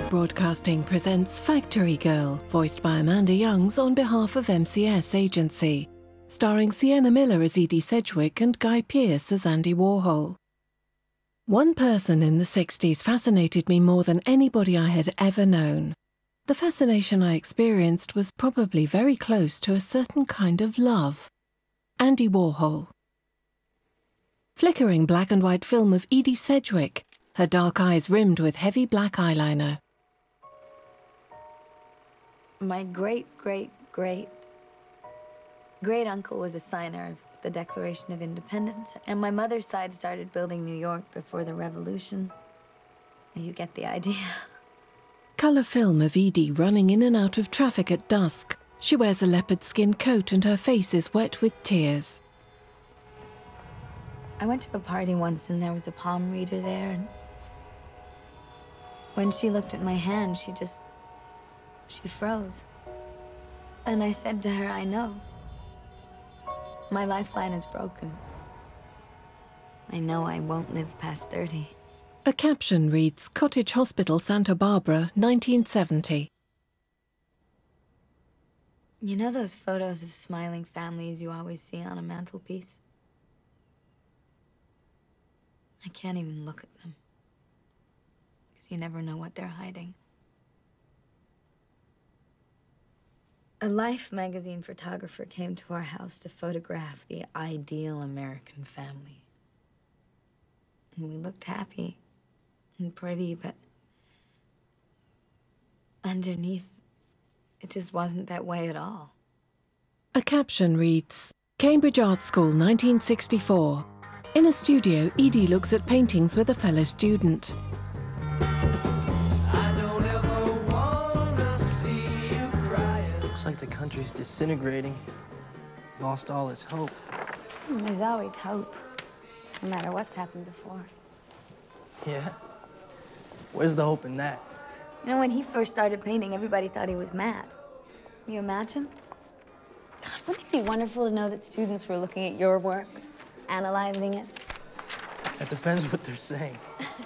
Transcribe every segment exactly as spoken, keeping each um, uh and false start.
Broadcasting presents Factory Girl, voiced by Amanda Youngs on behalf of M C S Agency, starring Sienna Miller as Edie Sedgwick and Guy Pearce as Andy Warhol. One person in the sixties fascinated me more than anybody I had ever known. The fascination I experienced was probably very close to a certain kind of love. Andy Warhol. Flickering black and white film of Edie Sedgwick, her dark eyes rimmed with heavy black eyeliner. My great, great, great, great uncle was a signer of the Declaration of Independence, and my mother's side started building New York before the Revolution. You get the idea. Colour film of Edie running in and out of traffic at dusk. She wears a leopard skin coat and her face is wet with tears. I went to a party once and there was a palm reader there, and when she looked at my hand, she just, she froze. And I said to her, I know. My lifeline is broken. I know I won't live past thirty. A caption reads, Cottage Hospital, Santa Barbara, nineteen seventy. You know those photos of smiling families you always see on a mantelpiece? I can't even look at them, because you never know what they're hiding. A Life magazine photographer came to our house to photograph the ideal American family. And we looked happy and pretty, but underneath, it just wasn't that way at all. A caption reads, Cambridge Art School, nineteen sixty-four. In a studio, Edie looks at paintings with a fellow student. I don't ever wanna see you crying. Looks like the country's disintegrating. Lost all its hope. There's always hope, no matter what's happened before. Yeah? Where's the hope in that? You know, when he first started painting, everybody thought he was mad. Can you imagine? God, wouldn't it be wonderful to know that students were looking at your work, analyzing it? It depends what they're saying.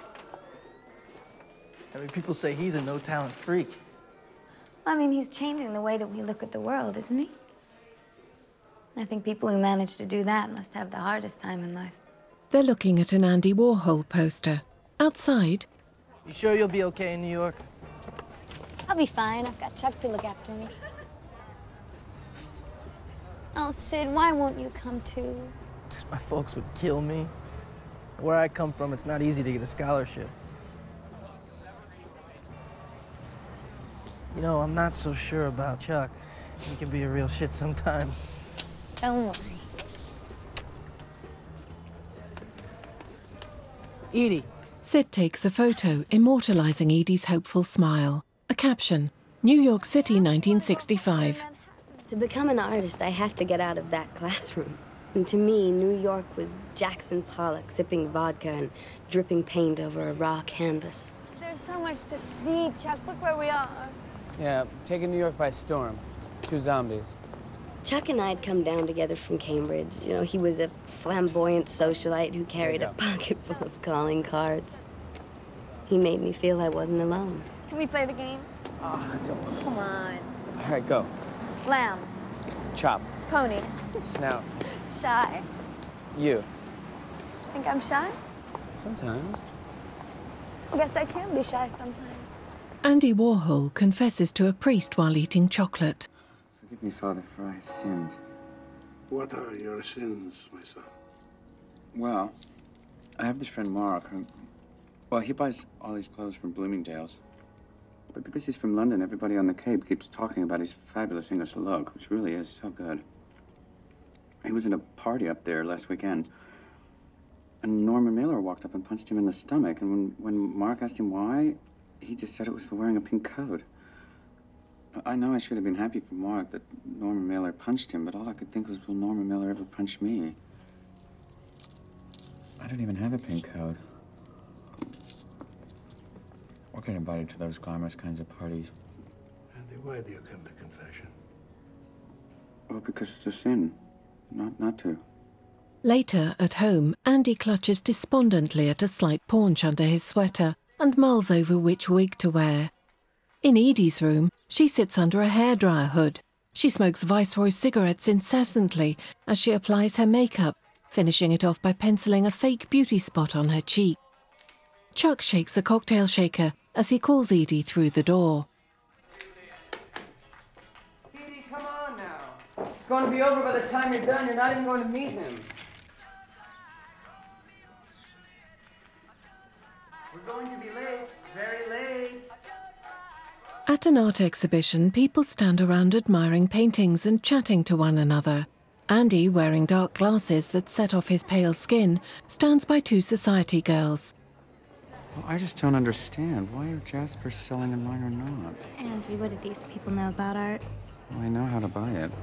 I mean, people say he's a no-talent freak. I mean, he's changing the way that we look at the world, isn't he? I think people who manage to do that must have the hardest time in life. They're looking at an Andy Warhol poster. Outside. You sure you'll be okay in New York? I'll be fine. I've got Chuck to look after me. Oh, Sid, why won't you come too? My folks would kill me. Where I come from, it's not easy to get a scholarship. You know, I'm not so sure about Chuck. He can be a real shit sometimes. Don't worry. Edie. Sid takes a photo, immortalizing Edie's hopeful smile. A caption, New York City, nineteen sixty-five. To become an artist, I had to get out of that classroom. And to me, New York was Jackson Pollock sipping vodka and dripping paint over a raw canvas. There's so much to see, Chuck. Look where we are. Yeah, taking New York by storm. Two zombies. Chuck and I had come down together from Cambridge. You know, he was a flamboyant socialite who carried a pocket full of calling cards. He made me feel I wasn't alone. Can we play the game? Ah, oh, don't. Come on. All right, go. Lamb. Chop. Pony. Snout. Shy. You. Think I'm shy? Sometimes. I guess I can be shy sometimes. Andy Warhol confesses to a priest while eating chocolate. Forgive me, Father, for I have sinned. What are your sins, my son? Well, I have this friend Mark, who, well, he buys all these clothes from Bloomingdale's. But because he's from London, everybody on the Cape keeps talking about his fabulous English look, which really is so good. He was at a party up there last weekend, and Norma Mailer walked up and punched him in the stomach, and when, when Mark asked him why, he just said it was for wearing a pink coat. I know I should have been happy for Mark that Norma Mailer punched him, but all I could think was, will Norma Mailer ever punch me? I don't even have a pink coat. Or get invited to those glamorous kinds of parties. Andy, why do you come to confession? Well, because it's a sin. Not, not to. Later, at home, Andy clutches despondently at a slight paunch under his sweater and mulls over which wig to wear. In Edie's room, she sits under a hairdryer hood. She smokes Viceroy cigarettes incessantly as she applies her makeup, finishing it off by penciling a fake beauty spot on her cheek. Chuck shakes a cocktail shaker as he calls Edie through the door. Edie, come on now. It's going to be over by the time you're done. You're not even going to meet him. We're going to be late, very late. At an art exhibition, people stand around admiring paintings and chatting to one another. Andy, wearing dark glasses that set off his pale skin, stands by two society girls. Well, I just don't understand. Why are Jaspers selling and mine are not? Andy, what do these people know about art? Well, I know how to buy it.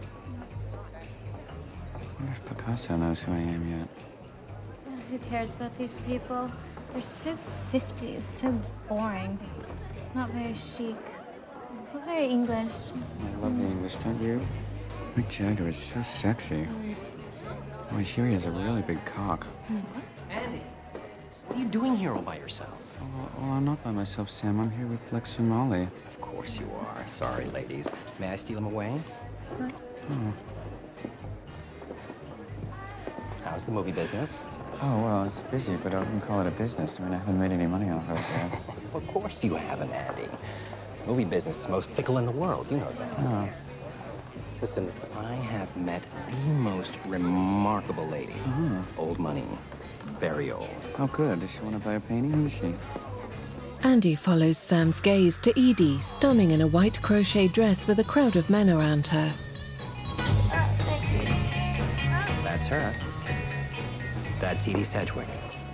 I wonder if Picasso knows who I am yet. Who cares about these people? They're so fifties, so boring. Not very chic. Not very English. I love the English, don't you? Mick Jagger is so sexy. Oh, I hear he has a really big cock. Andy, what are you doing here all by yourself? Well, well, I'm not by myself, Sam. I'm here with Lex and Molly. Of course you are. Sorry, ladies. May I steal him away? Oh. How's the movie business? Oh, well, it's busy, but I wouldn't call it a business. I mean, I haven't made any money off of it yet. Of course you haven't, Andy. Movie business is most fickle in the world. You know that. Oh. Listen, I have met the most remarkable lady. Oh. Old money. Very old. Oh, good. Does she want to buy a painting? Who is she? Andy follows Sam's gaze to Edie, stunning in a white crochet dress with a crowd of men around her. That's her. That's Edie Sedgwick.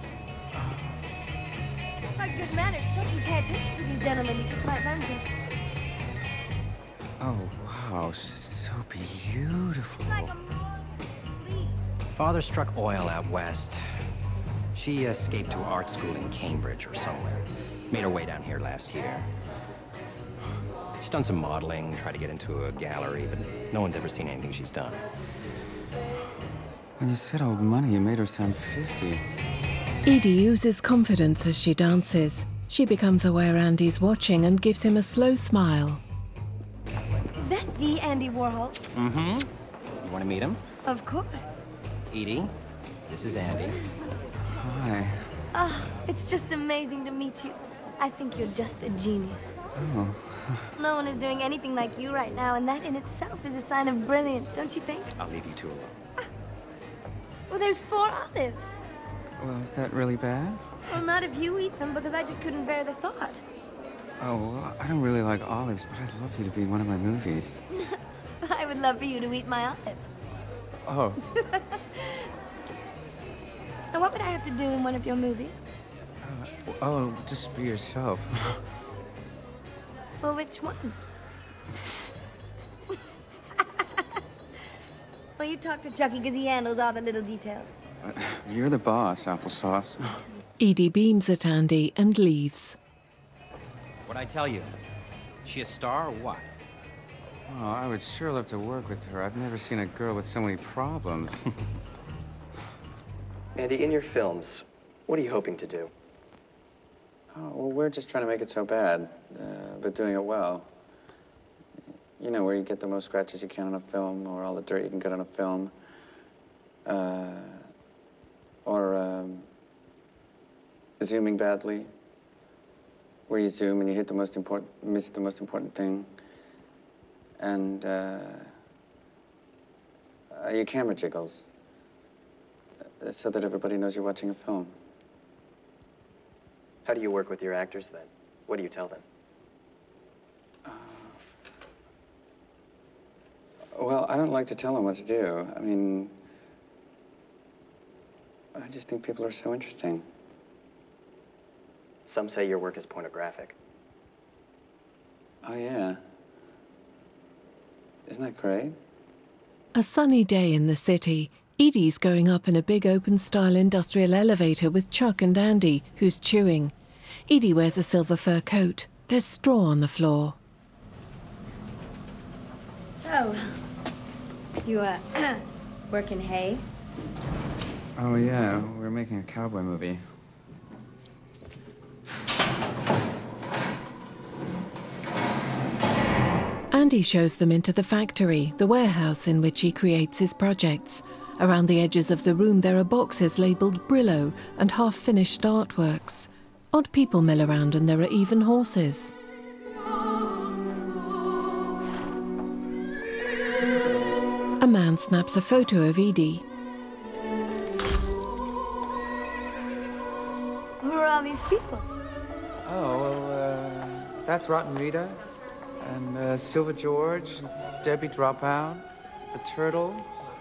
By good manners, Chuck, you pay attention to these gentlemen. You just might run to. Oh, wow. She's so beautiful. Like a model, please. Father struck oil out west. She escaped to art school in Cambridge or somewhere. Made her way down here last year. She's done some modeling, tried to get into a gallery, but no one's ever seen anything she's done. When you said old money, you made her sound fifty. Edie oozes confidence as she dances. She becomes aware Andy's watching and gives him a slow smile. Is that the Andy Warhol? Mm-hmm. You want to meet him? Of course. Edie, this is Andy. Hi. Ah, oh, it's just amazing to meet you. I think you're just a genius. Oh. No one is doing anything like you right now, and that in itself is a sign of brilliance, don't you think? I'll leave you two alone. Well, there's four olives. Well, is that really bad? Well, not if you eat them, because I just couldn't bear the thought. Oh, well, I don't really like olives, but I'd love you to be in one of my movies. I would love for you to eat my olives. Oh. And what would I have to do in one of your movies? Uh, oh, just be yourself. Well, which one? Well, you talk to Chucky because he handles all the little details. Uh, you're the boss, applesauce. Edie beams at Andy and leaves. What'd I tell you? She a star or what? Oh, I would sure love to work with her. I've never seen a girl with so many problems. Andy, in your films, what are you hoping to do? Oh, well, we're just trying to make it so bad, uh, but doing it well. You know, where you get the most scratches you can on a film, or all the dirt you can get on a film. Uh, or um, zooming badly, where you zoom and you hit the most important, miss the most important thing. And uh, uh, your camera jiggles, uh, so that everybody knows you're watching a film. How do you work with your actors, then? What do you tell them? Well, I don't like to tell them what to do. I mean, I just think people are so interesting. Some say your work is pornographic. Oh, yeah. Isn't that great? A sunny day in the city. Edie's going up in a big open-style industrial elevator with Chuck and Andy, who's chewing. Edie wears a silver fur coat. There's straw on the floor. So, you, uh, work in hay? Oh, yeah. We're making a cowboy movie. Andy shows them into the factory, the warehouse in which he creates his projects. Around the edges of the room there are boxes labelled Brillo and half-finished artworks. Odd people mill around and there are even horses. A man snaps a photo of Edie. Who are all these people? Oh, well, uh, that's Rotten Rita, and uh, Silver George, Debbie Dropout, the Turtle.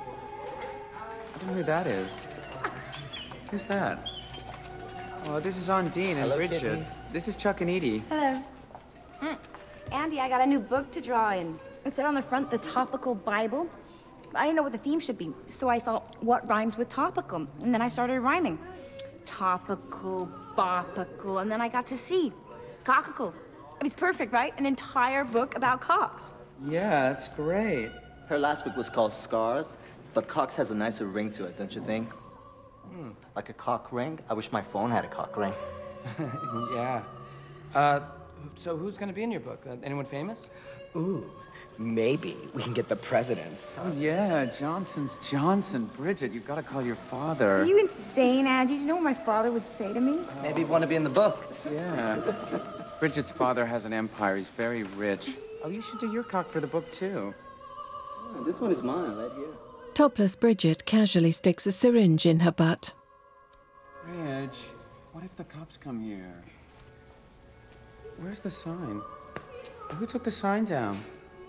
I don't know who that is. Who's that? Oh, this is Undine and Hello, Bridget. Kitten. This is Chuck and Edie. Hello. Mm. Andy, I got a new book to draw in. It said on the front, the Topical Bible. I didn't know what the theme should be, so I thought, what rhymes with topical? And then I started rhyming. Topical, bopical, and then I got to see. Cockical. It was perfect, right? An entire book about cocks. Yeah, that's great. Her last book was called Scars, but Cox has a nicer ring to it, don't you think? Hmm. Like a cock ring? I wish my phone had a cock ring. Yeah. Uh, so who's gonna be in your book? Uh, anyone famous? Ooh, maybe we can get the president. Oh, yeah, Johnson's Johnson. Bridget, you've got to call your father. Are you insane, Andy? Do you know what my father would say to me? Maybe you want to be in the book. Yeah. Bridget's father has an empire. He's very rich. Oh, you should do your cock for the book, too. Oh, this one is mine, right here. Topless Bridget casually sticks a syringe in her butt. Reg, what if the cops come here? Where's the sign? Who took the sign down?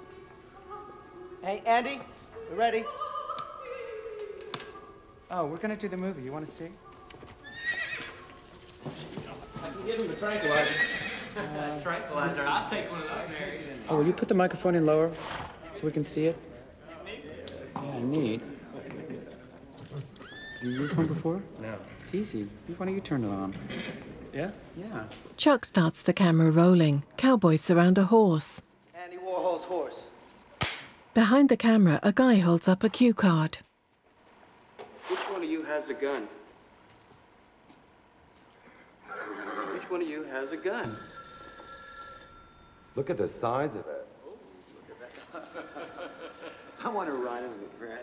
Hey, Andy, we're ready. Oh, we're gonna do the movie. You want to see? I can give him a tranquilizer. Uh, tranquilizer. I'll take one of those, Mary. Oh, will you put the microphone in lower so we can see it? Yeah, neat. You used one before? No. It's easy. Why don't you turn it on? Yeah? Yeah. Chuck starts the camera rolling. Cowboys surround a horse. Andy Warhol's horse. Behind the camera, a guy holds up a cue card. Which one of you has a gun? Which one of you has a gun? Look at the size of it. I want to ride him in the ground.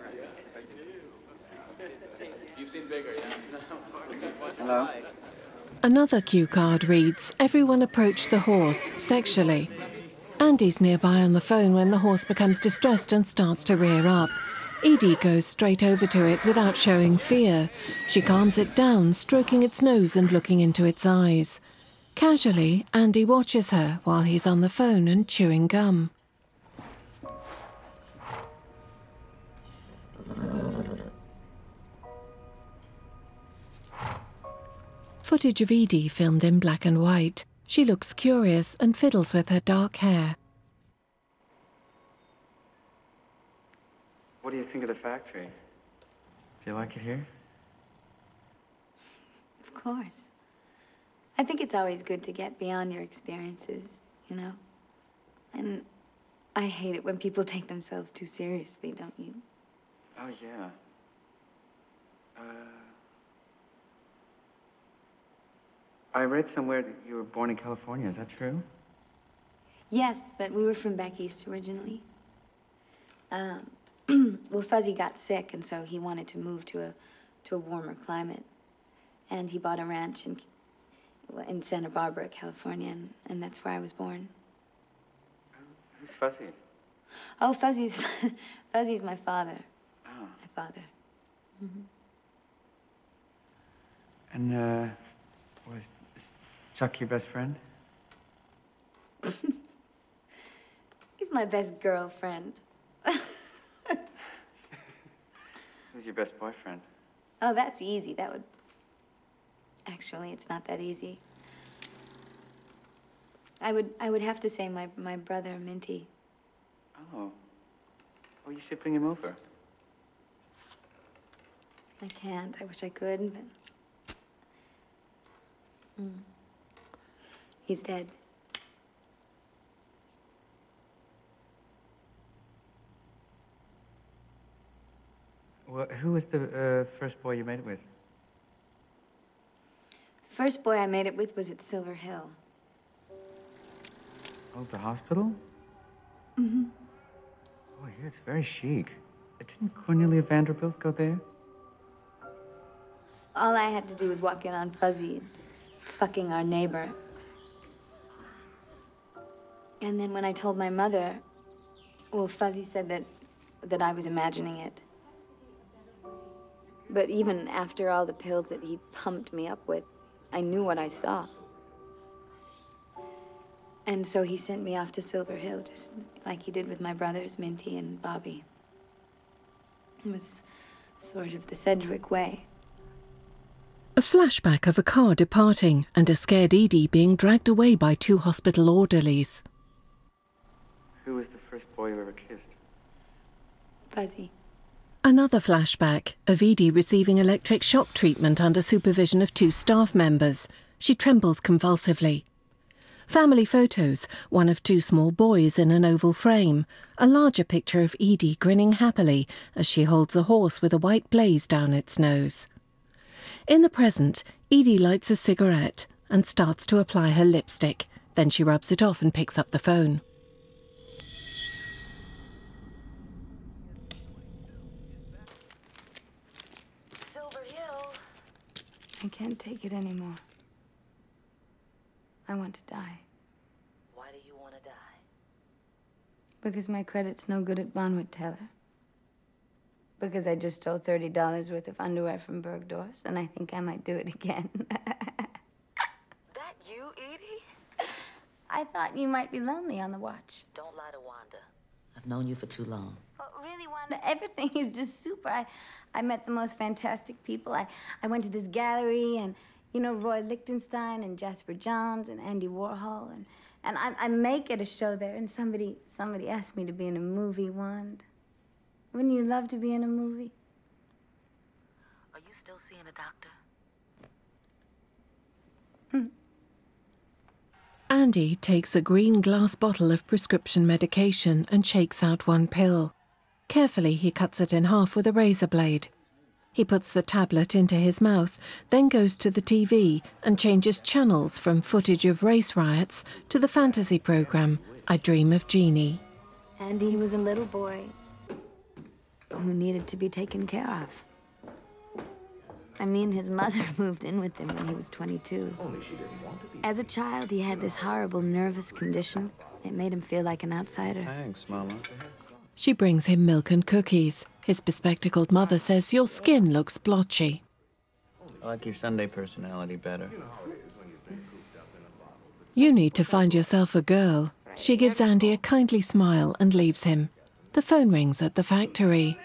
You've seen bigger, yeah? Hello? Another cue card reads, "Everyone approach the horse sexually." Andy's nearby on the phone when the horse becomes distressed and starts to rear up. Edie goes straight over to it without showing fear. She calms it down, stroking its nose and looking into its eyes. Casually, Andy watches her while he's on the phone and chewing gum. Footage of Edie filmed in black and white. She looks curious and fiddles with her dark hair. What do you think of the factory? Do you like it here? Of course. I think it's always good to get beyond your experiences, you know? And I hate it when people take themselves too seriously, don't you? Oh, yeah. Uh... I read somewhere that you were born in California. Is that true? Yes, but we were from back east originally. Um, well, Fuzzy got sick, and so he wanted to move to a to a warmer climate. And he bought a ranch in in Santa Barbara, California, and, and that's where I was born. Who's Fuzzy? Oh, Fuzzy's Fuzzy's my father. Oh. My father. Mm-hmm. And, uh, was Chuck your best friend? He's my best girlfriend. Who's your best boyfriend? Oh, that's easy. That would... Actually, it's not that easy. I would I would have to say my, my brother, Minty. Oh. Oh, you should bring him over. I can't. I wish I could, but... Mm. He's dead. Well, who was the uh, first boy you made it with? First boy I made it with was at Silver Hill. Oh, the hospital? Mm-hmm. Oh, yeah, it's very chic. Didn't Cornelia Vanderbilt go there? All I had to do was walk in on Fuzzy fucking our neighbor. And then when I told my mother, well, Fuzzy said that, that I was imagining it. But even after all the pills that he pumped me up with, I knew what I saw. And so he sent me off to Silver Hill, just like he did with my brothers, Minty and Bobby. It was sort of the Sedgwick way. A flashback of a car departing and a scared Edie being dragged away by two hospital orderlies. Who was the first boy you ever kissed? Fuzzy. Another flashback of Edie receiving electric shock treatment under supervision of two staff members. She trembles convulsively. Family photos, one of two small boys in an oval frame, a larger picture of Edie grinning happily as she holds a horse with a white blaze down its nose. In the present, Edie lights a cigarette and starts to apply her lipstick. Then she rubs it off and picks up the phone. Silver Hill. I can't take it anymore. I want to die. Why do you want to die? Because my credit's no good at Bonwit Teller. Because I just stole thirty dollars worth of underwear from Bergdorf's, and I think I might do it again. That you, Edie? I thought you might be lonely on the watch. Don't lie to Wanda. I've known you for too long. Well, really, Wanda, everything is just super. I, I met the most fantastic people. I, I went to this gallery, and, you know, Roy Lichtenstein and Jasper Johns and Andy Warhol, and, and I, I make it a show there, and somebody, somebody asked me to be in a movie, Wanda. Wouldn't you love to be in a movie? Are you still seeing a doctor? Hmm. Andy takes a green glass bottle of prescription medication and shakes out one pill. Carefully, he cuts it in half with a razor blade. He puts the tablet into his mouth, then goes to the T V and changes channels from footage of race riots to the fantasy program, I Dream of Jeannie. Andy was a little boy who needed to be taken care of. I mean, his mother moved in with him when he was twenty-two. Only she didn't want to be. As a child, he had this horrible nervous condition. It made him feel like an outsider. Thanks, Mama. She brings him milk and cookies. His bespectacled mother says, "Your skin looks blotchy." I like your Sunday personality better. You need to find yourself a girl. She gives Andy a kindly smile and leaves him. The phone rings at the factory.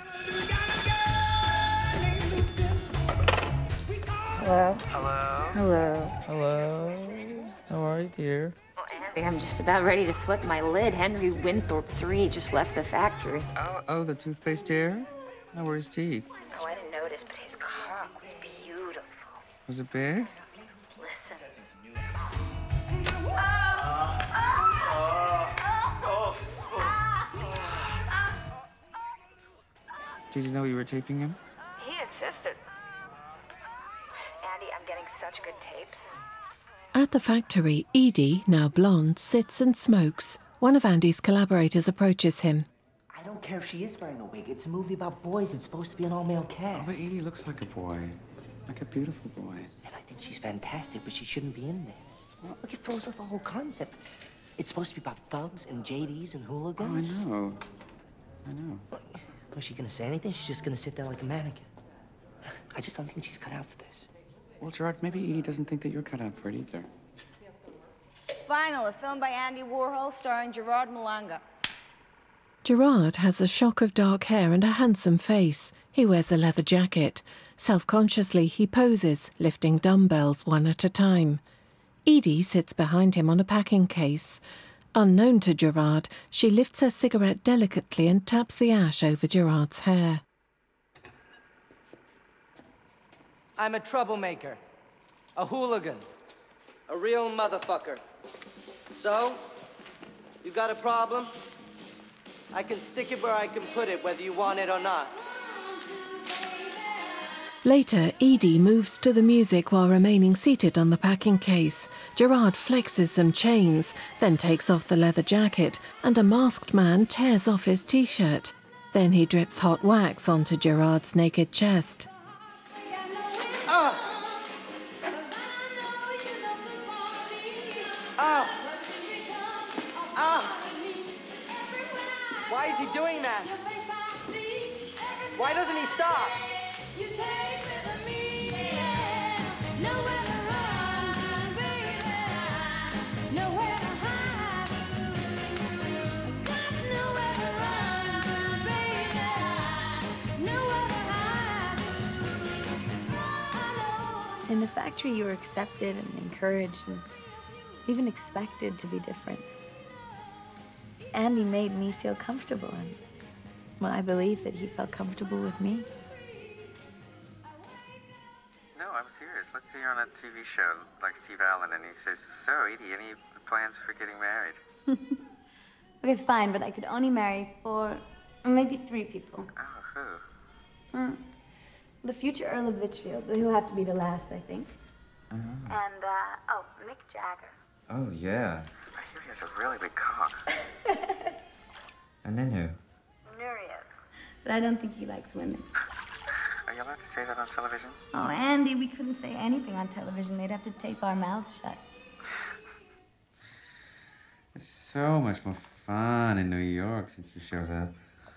Hello? Hello? Hello? Hello? How are you, dear? I'm just about ready to flip my lid. Henry Winthorpe three just left the factory. Oh, oh, the toothpaste dear? How were his teeth? Oh, I didn't notice, but his cock was beautiful. Was it big? Did you know you were taping him? He insisted. Andy, I'm getting such good tapes. At the factory, Edie, now blonde, sits and smokes. One of Andy's collaborators approaches him. I don't care if she is wearing a wig. It's a movie about boys. It's supposed to be an all-male cast. Oh, but Edie looks like a boy. Like a beautiful boy. And I think she's fantastic, but she shouldn't be in this. Well, look, it throws off the whole concept. It's supposed to be about thugs and J Ds and hooligans. Oh, I know. I know. Was she gonna say anything? She's just gonna sit there like a mannequin. I just don't think she's cut out for this. Well, Gerard, maybe Edie doesn't think that you're cut out for it either. Final, a film by Andy Warhol starring Gerard Malanga. Gerard has a shock of dark hair and a handsome face. He wears a leather jacket. Self-consciously, he poses, lifting dumbbells one at a time. Edie sits behind him on a packing case. Unknown to Gerard, she lifts her cigarette delicately and taps the ash over Gerard's hair. I'm a troublemaker, a hooligan, a real motherfucker. So, you got a problem? I can stick it where I can put it, whether you want it or not. Later, Edie moves to the music while remaining seated on the packing case. Gerard flexes some chains, then takes off the leather jacket, and a masked man tears off his t-shirt. Then he drips hot wax onto Gerard's naked chest. Oh! Oh! Oh! Why is he doing that? Why doesn't he stop? In the factory, you were accepted and encouraged and even expected to be different. Andy made me feel comfortable, and well, I believe that he felt comfortable with me. No, I'm serious. Let's say you're on a T V show like Steve Allen and he says, "So, Edie, any plans for getting married?" Okay, fine, but I could only marry four, or maybe three people. Oh, who? Hmm. The future Earl of Litchfield. He'll have to be the last, I think. Uh-huh. And, uh, oh, Mick Jagger. Oh, yeah. I hear he has a really big cock. And then who? Nureyev. But I don't think he likes women. Are you allowed to say that on television? Oh, Andy, we couldn't say anything on television. They'd have to tape our mouths shut. It's so much more fun in New York since you showed up.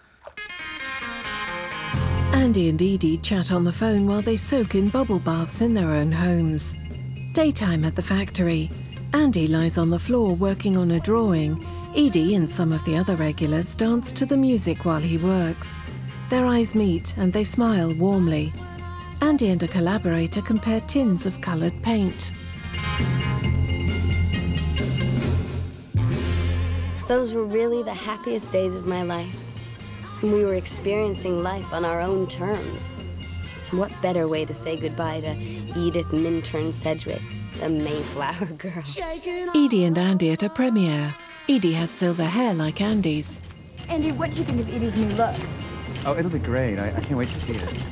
Andy and Edie chat on the phone while they soak in bubble baths in their own homes. Daytime at the factory. Andy lies on the floor working on a drawing. Edie and some of the other regulars dance to the music while he works. Their eyes meet and they smile warmly. Andy and a collaborator compare tins of coloured paint. Those were really the happiest days of my life. And we were experiencing life on our own terms. What better way to say goodbye to Edith Minturn Sedgwick, the Mayflower girl? Edie and Andy at a premiere. Edie has silver hair like Andy's. Andy, what do you think of Edie's new look? Oh, it'll be great. I, I can't wait to see it.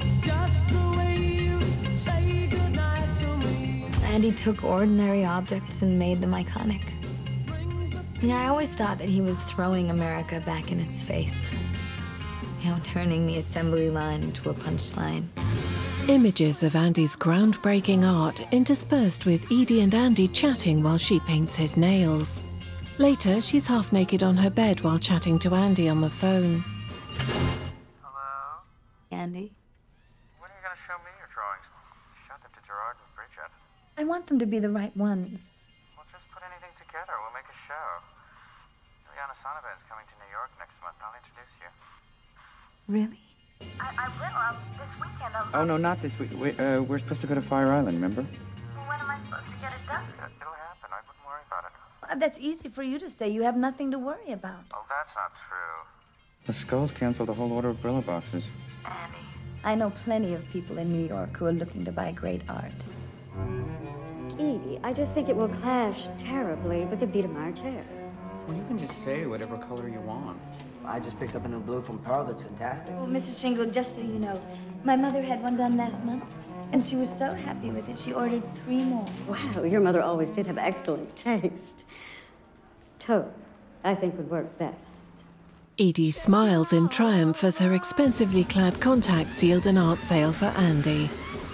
Andy took ordinary objects and made them iconic. Yeah, I always thought that he was throwing America back in its face. You know, turning the assembly line into a punchline. Images of Andy's groundbreaking art interspersed with Edie and Andy chatting while she paints his nails. Later, she's half naked on her bed while chatting to Andy on the phone. Hello? Andy? When are you going to show me your drawings? Showed them to Gerard and Bridget. I want them to be the right ones. We'll just put anything together. We'll make a show. Ileana Sonnabend's coming to New York next month. I'll introduce you. Really? I, I will. Um, this weekend. I'll, Oh, no, not this week. We, uh, we're supposed to go to Fire Island, remember? Well, when am I supposed to get it done? It'll happen. I wouldn't worry about it. Uh, That's easy for you to say. You have nothing to worry about. Oh, that's not true. The Skulls canceled a whole order of Brillo boxes. I know plenty of people in New York who are looking to buy great art. Edie, I just think it will clash terribly with the Biedermeier chairs. Well, you can just say whatever color you want. I just picked up a new blue from Pearl that's fantastic. Oh, Missus Shingle, just so you know, my mother had one done last month, and she was so happy with it, she ordered three more. Wow, your mother always did have excellent taste. Taupe, I think, would work best. Edie smiles in triumph as her expensively clad contacts yield an art sale for Andy.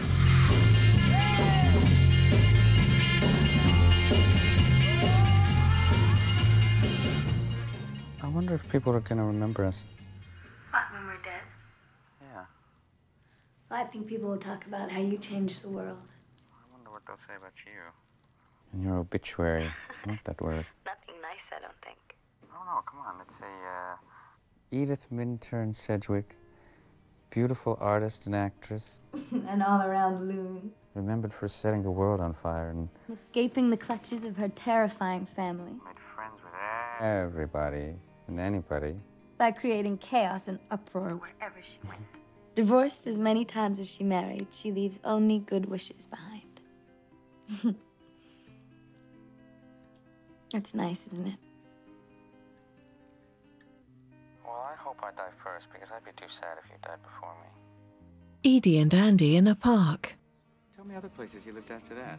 I wonder if people are going to remember us. What, when we're dead? Yeah. I think people will talk about how you changed the world. I wonder what they'll say about you. In your obituary. Not that word. Nothing nice, I don't think. Oh, no, come on. Let's say, uh... Edith Minturn Sedgwick. Beautiful artist and actress. An all-around loon. Remembered for setting the world on fire and... Escaping the clutches of her terrifying family. Made friends with everybody and anybody. By creating chaos and uproar wherever she went. Divorced as many times as she married, she leaves only good wishes behind. It's nice, isn't it? Well, I hope I die first, because I'd be too sad if you died before me. Edie and Andy in a park. Tell me other places you lived after that.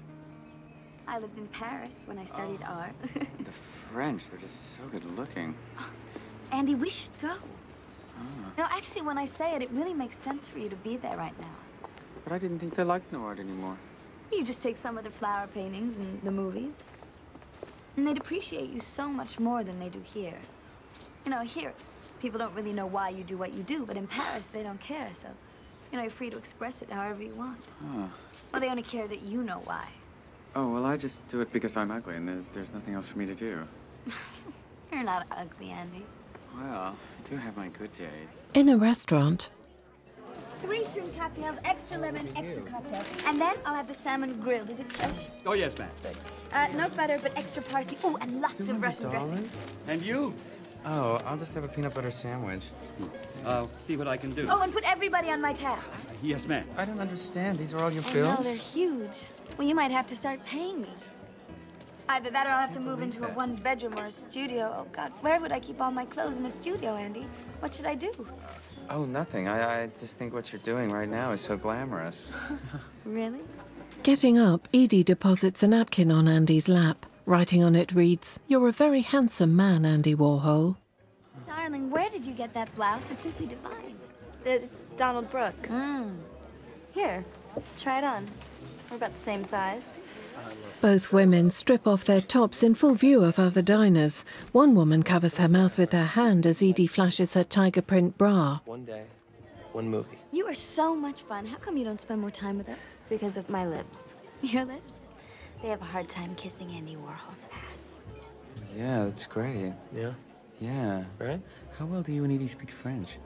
I lived in Paris when I studied Oh. art. The French, they're just so good looking. Andy, we should go. Ah. No, actually, when I say it, it really makes sense for you to be there right now. But I didn't think they liked no art anymore. You just take some of the flower paintings and the movies, and they'd appreciate you so much more than they do here. You know, here, people don't really know why you do what you do, but in Paris, they don't care, so, you know, you're free to express it however you want. Oh. Well, they only care that you know why. Oh, well, I just do it because I'm ugly and there, there's nothing else for me to do. You're not ugly, Andy. Well, I do have my good days. In a restaurant, Three shrimp cocktails, extra lemon, extra cocktail. And then I'll have the salmon grilled. Is it fresh? Oh, yes, ma'am. Uh, no butter, but extra parsley. Oh, and lots of Russian dressing. And you? Oh, I'll just have a peanut butter sandwich. I'll see what I can do. Oh, and put everybody on my tab. Yes, ma'am. I don't understand. These are all your I know, films? they're huge. Well, you might have to start paying me. Either that or I'll have to move into a one-bedroom or a studio. Oh, God, where would I keep all my clothes in a studio, Andy? What should I do? Oh, nothing. I, I just think what you're doing right now is so glamorous. Really? getting up, Edie deposits a napkin on Andy's lap. Writing on it reads, "You're a very handsome man, Andy Warhol." Darling, where did you get that blouse? It's simply divine. It's Donald Brooks. Mm. Here, try it on. We're about the same size. Both women strip off their tops in full view of other diners. One woman covers her mouth with her hand as Edie flashes her tiger print bra. One day, one movie. You are so much fun. How come you don't spend more time with us? Because of my lips. Your lips? They have a hard time kissing Andy Warhol's ass. Yeah, that's great. Yeah? Yeah. Right? How well do you and Edie speak French?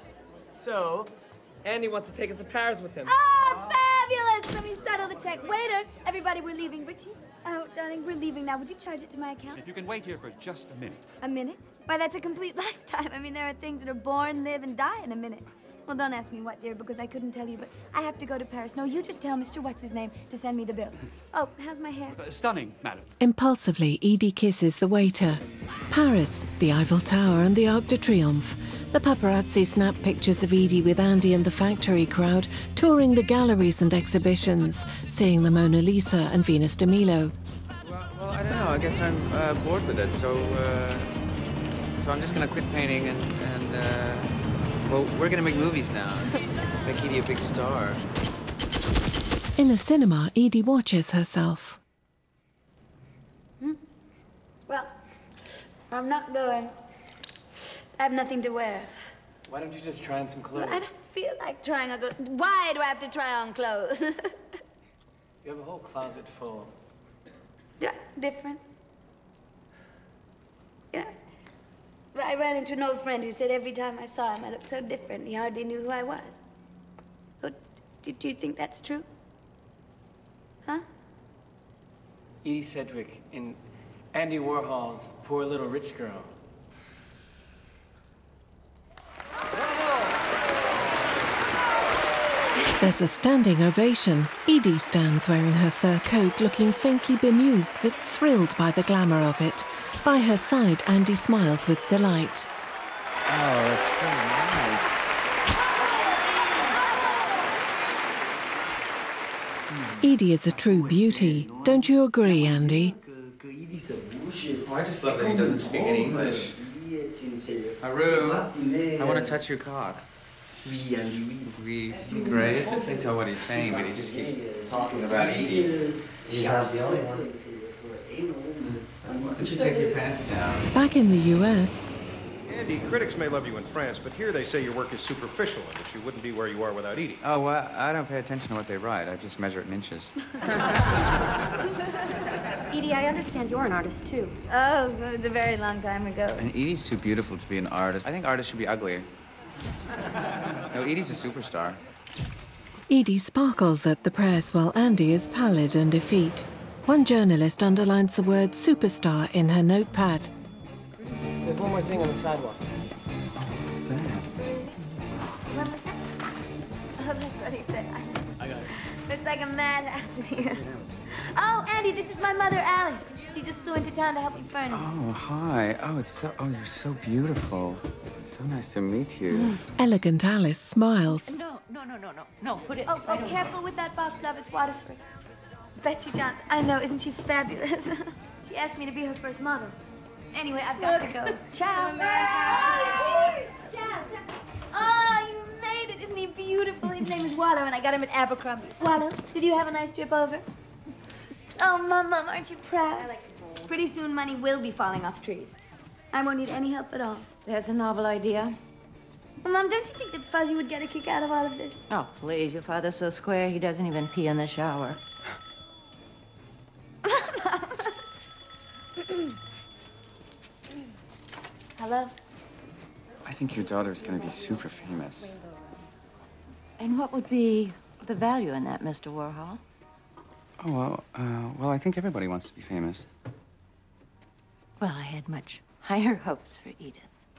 So, Andy wants to take us to Paris with him. Oh, fabulous! Let me settle the check. Waiter, everybody, we're leaving. Richie? Oh, darling, we're leaving now. Would you charge it to my account? If you can wait here for just a minute. A minute? Why, that's a complete lifetime. I mean, there are things that are born, live, and die in a minute. Well, don't ask me what, dear, because I couldn't tell you, but I have to go to Paris. No, you just tell Mister What's-His-Name to send me the bill. Oh, how's my hair? Uh, stunning, madam. Impulsively, Edie kisses the waiter. Paris, the Eiffel Tower and the Arc de Triomphe. The paparazzi snap pictures of Edie with Andy and the factory crowd, touring the galleries and exhibitions, seeing the Mona Lisa and Venus de Milo. Well, well I don't know. I guess I'm uh, bored with it, so uh, so I'm just gonna quit painting and and uh, well, we're gonna make movies now. Make Edie a big star. In a cinema, Edie watches herself. Hmm? Well, I'm not going. I have nothing to wear. Why don't you just try on some clothes? I don't feel like trying on clothes. Why do I have to try on clothes? You have a whole closet full. Yeah, different. Yeah. But I ran into an old friend who said every time I saw him, I looked so different. He hardly knew who I was. Oh, do, do you think that's true? Huh? Edie Sedgwick in Andy Warhol's Poor Little Rich Girl. There's a standing ovation. Edie stands wearing her fur coat, looking faintly bemused but thrilled by the glamour of it. By her side, Andy smiles with delight. Oh, that's so nice. Edie is a true beauty. Don't you agree, Andy? Oh, I just love that he doesn't speak any English. Haru, I want to touch your cock. Oui, great. I can't tell what he's saying, but he just keeps talking about Edie. Why don't you take your pants down? Back in the U S, Andy, critics may love you in France, but here they say your work is superficial and that you wouldn't be where you are without Edie. Oh, well, I don't pay attention to what they write. I just measure it in inches. Edie, I understand you're an artist, too. Oh, it was a very long time ago. And Edie's too beautiful to be an artist. I think artists should be uglier. No, Edie's a superstar. Edie sparkles at the press while Andy is pallid and effete. One journalist underlines the word superstar in her notepad. There's one more thing on the sidewalk. Oh, that's what he said. I got it. It's like a madhouse here. Oh, Andy, this is my mother, Alice. Alice. She just flew into town to help me furnish. Oh, hi. Oh, it's so. Oh, you're so beautiful. It's so nice to meet you. Elegant Alice smiles. No, no, no, no, no. No, put it. Oh, oh careful with that box, love. It's Waterford. Betsy Johnson. I know, isn't she fabulous? She asked me to be her first model. Anyway, I've got to go. Ciao. Ciao. Ciao. Oh, you made it. Isn't he beautiful? His name is Wallo, and I got him at Abercrombie. Wallo, did you have a nice trip over? Oh, Mom, Mom, aren't you proud? Pretty soon money will be falling off trees. I won't need any help at all. That's a novel idea. Well, Mom, don't you think that Fuzzy would get a kick out of all of this? Oh, please. Your father's so square, he doesn't even pee in the shower. Hello? I think your daughter's gonna be super famous. And what would be the value in that, Mister Warhol? Oh, well, uh, well, I think everybody wants to be famous. Well, I had much higher hopes for Edith.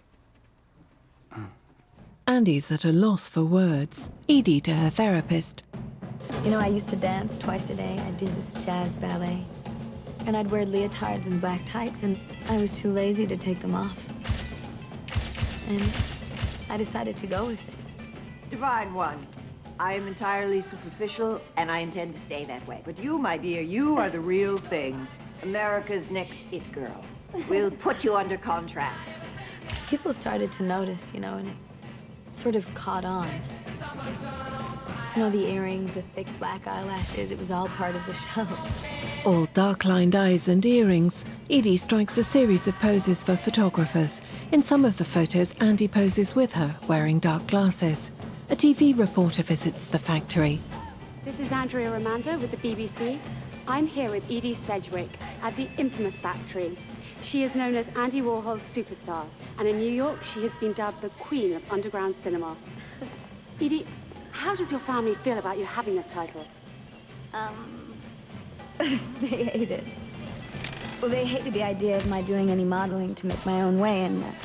Andy's at a loss for words. Edie to her therapist. You know, I used to dance twice a day. I'd do this jazz ballet. And I'd wear leotards and black tights, and I was too lazy to take them off. And I decided to go with it. Divine One, I am entirely superficial, and I intend to stay that way. But you, my dear, you are the real thing. America's next it girl. We'll put you under contract. People started to notice, you know, and it sort of caught on. You know, the earrings, the thick black eyelashes, it was all part of the show. All dark-lined eyes and earrings, Edie strikes a series of poses for photographers. In some of the photos, Andy poses with her, wearing dark glasses. A T V reporter visits the factory. This is Andrea Ramanda with the B B C. I'm here with Edie Sedgwick at the infamous factory. She is known as Andy Warhol's superstar, and in New York, she has been dubbed the queen of underground cinema. Edie, how does your family feel about you having this title? Um, they hate it. Well, they hated the idea of my doing any modeling to make my own way, and uh,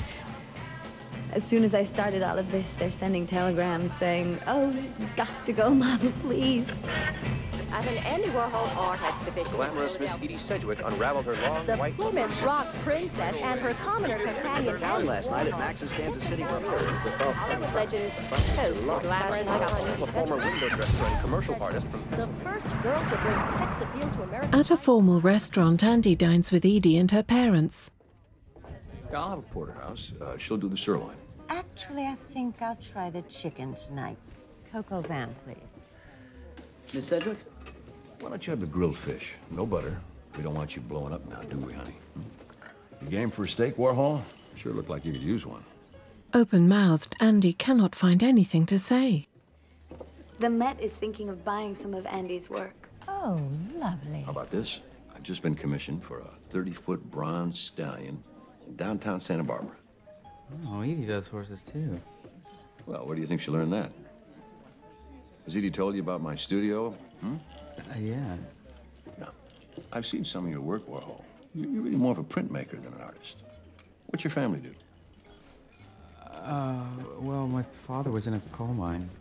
as soon as I started all of this, they're sending telegrams saying, oh, you've got to go model, please. At an Andy Warhol art exhibition. Glamorous Miss Edie Sedgwick unraveled her long The white... Plymouth Rock princess and her commoner companion... Town last night at Max's Kansas City premiere. Hollywood legends so glamorous A former window dresser and commercial artist from... The first girl to bring sex appeal to America. At a formal restaurant, Andy dines with Edie and her parents. Yeah, I'll have a porterhouse. Uh, she'll do the sirloin. Actually, I think I'll try the chicken tonight. Coco Van, please. Miss Sedgwick? Why don't you have the grilled fish? No butter. We don't want you blowing up now, do we, honey? Hmm? You game for a steak, Warhol? Sure looked like you could use one. Open-mouthed, Andy cannot find anything to say. The Met is thinking of buying some of Andy's work. Oh, lovely. How about this? I've just been commissioned for a thirty-foot bronze stallion in downtown Santa Barbara. Oh, Edie does horses, too. Well, where do you think she learned that? Has Edie told you about my studio? Hmm? Uh, yeah. Now, I've seen some of your work, Warhol. You're really more of a printmaker than an artist. What's your family do? Uh, well, my father was in a coal mine.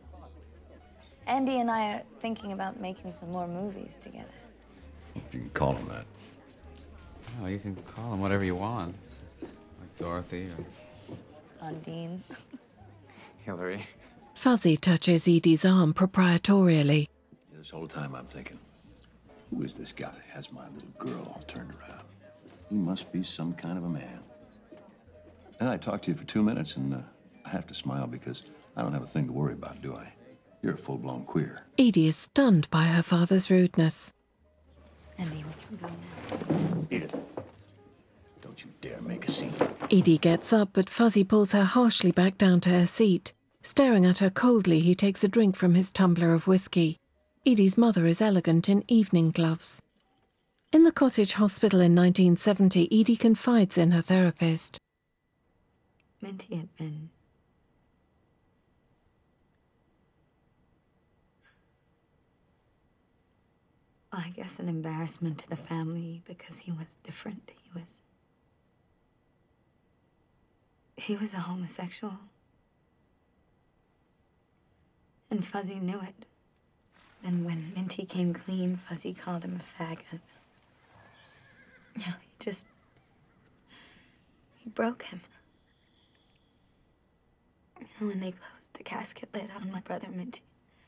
Andy and I are thinking about making some more movies together. You can call him that. Oh, you can call him whatever you want. Like Dorothy or... Undine. Hillary. Fuzzy touches Edie's arm proprietorially. This whole time I'm thinking, who is this guy that has my little girl all turned around? He must be some kind of a man. And I talked to you for two minutes, and uh, I have to smile because I don't have a thing to worry about, do I? You're a full-blown queer. Edie is stunned by her father's rudeness. Andy, we can go now. Edith, don't you dare make a scene. Edie gets up, but Fuzzy pulls her harshly back down to her seat. Staring at her coldly, he takes a drink from his tumbler of whiskey. Edie's mother is elegant in evening gloves. In the cottage hospital in nineteen seventy, Edie confides in her therapist. Minty had been... I guess an embarrassment to the family because he was different. He was... He was a homosexual. And Fuzzy knew it. And when Minty came clean, Fuzzy called him a faggot. just... He broke him. And when they closed the casket lid on my brother Minty,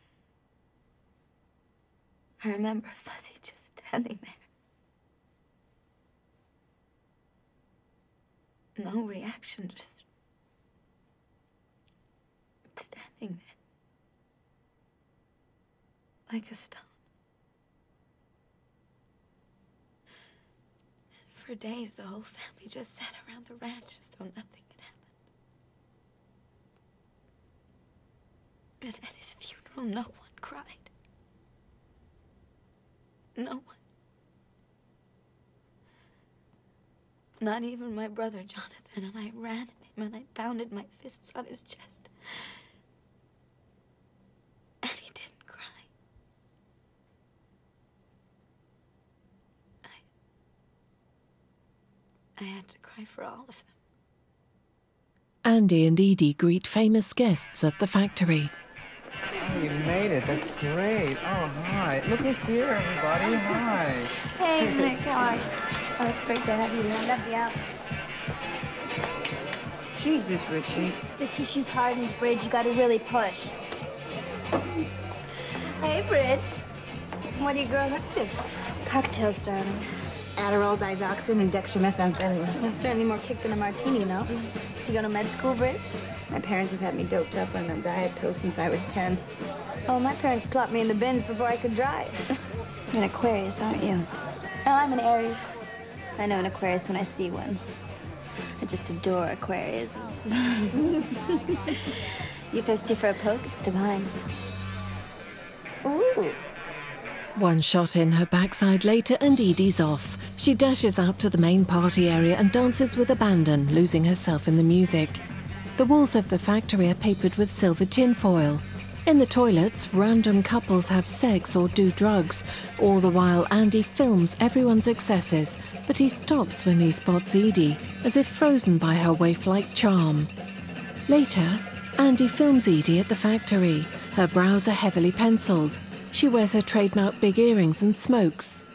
I remember Fuzzy just standing there. No reaction, just standing there. Like a stone. And for days, the whole family just sat around the ranch as though nothing had happened. And at his funeral, no one cried. No one. Not even my brother, Jonathan, and I ran at him and I pounded my fists on his chest. And he didn't cry. I... I had to cry for all of them. Andy and Edie greet famous guests at the factory. Oh, you made it. That's great. Oh, hi. Look who's here, everybody. Hi. Hey, Nick, how are you? Oh, it's great to have you. I love the house. Jesus, Richie. The tissue's hardened, Bridge. You gotta really push. Hey, Bridge. What are you girls up to? Cocktails, darling. Adderall, digoxin, and dextromethamphetamine. That's certainly more kick than a martini, no? You go to med school, Bridge? My parents have had me doped up on a diet pill since I was ten. Oh, my parents plopped me in the bins before I could drive. You're an Aquarius, aren't you? No, I'm an Aries. I know an Aquarius when I see one. I just adore Aquarius. You thirsty for a poke? It's divine. Ooh. One shot in her backside later and Edie's off. She dashes out to the main party area and dances with abandon, losing herself in the music. The walls of the factory are papered with silver tinfoil. In the toilets, random couples have sex or do drugs. All the while, Andy films everyone's excesses, but he stops when he spots Edie, as if frozen by her waif-like charm. Later, Andy films Edie at the factory. Her brows are heavily penciled. She wears her trademark big earrings and smokes.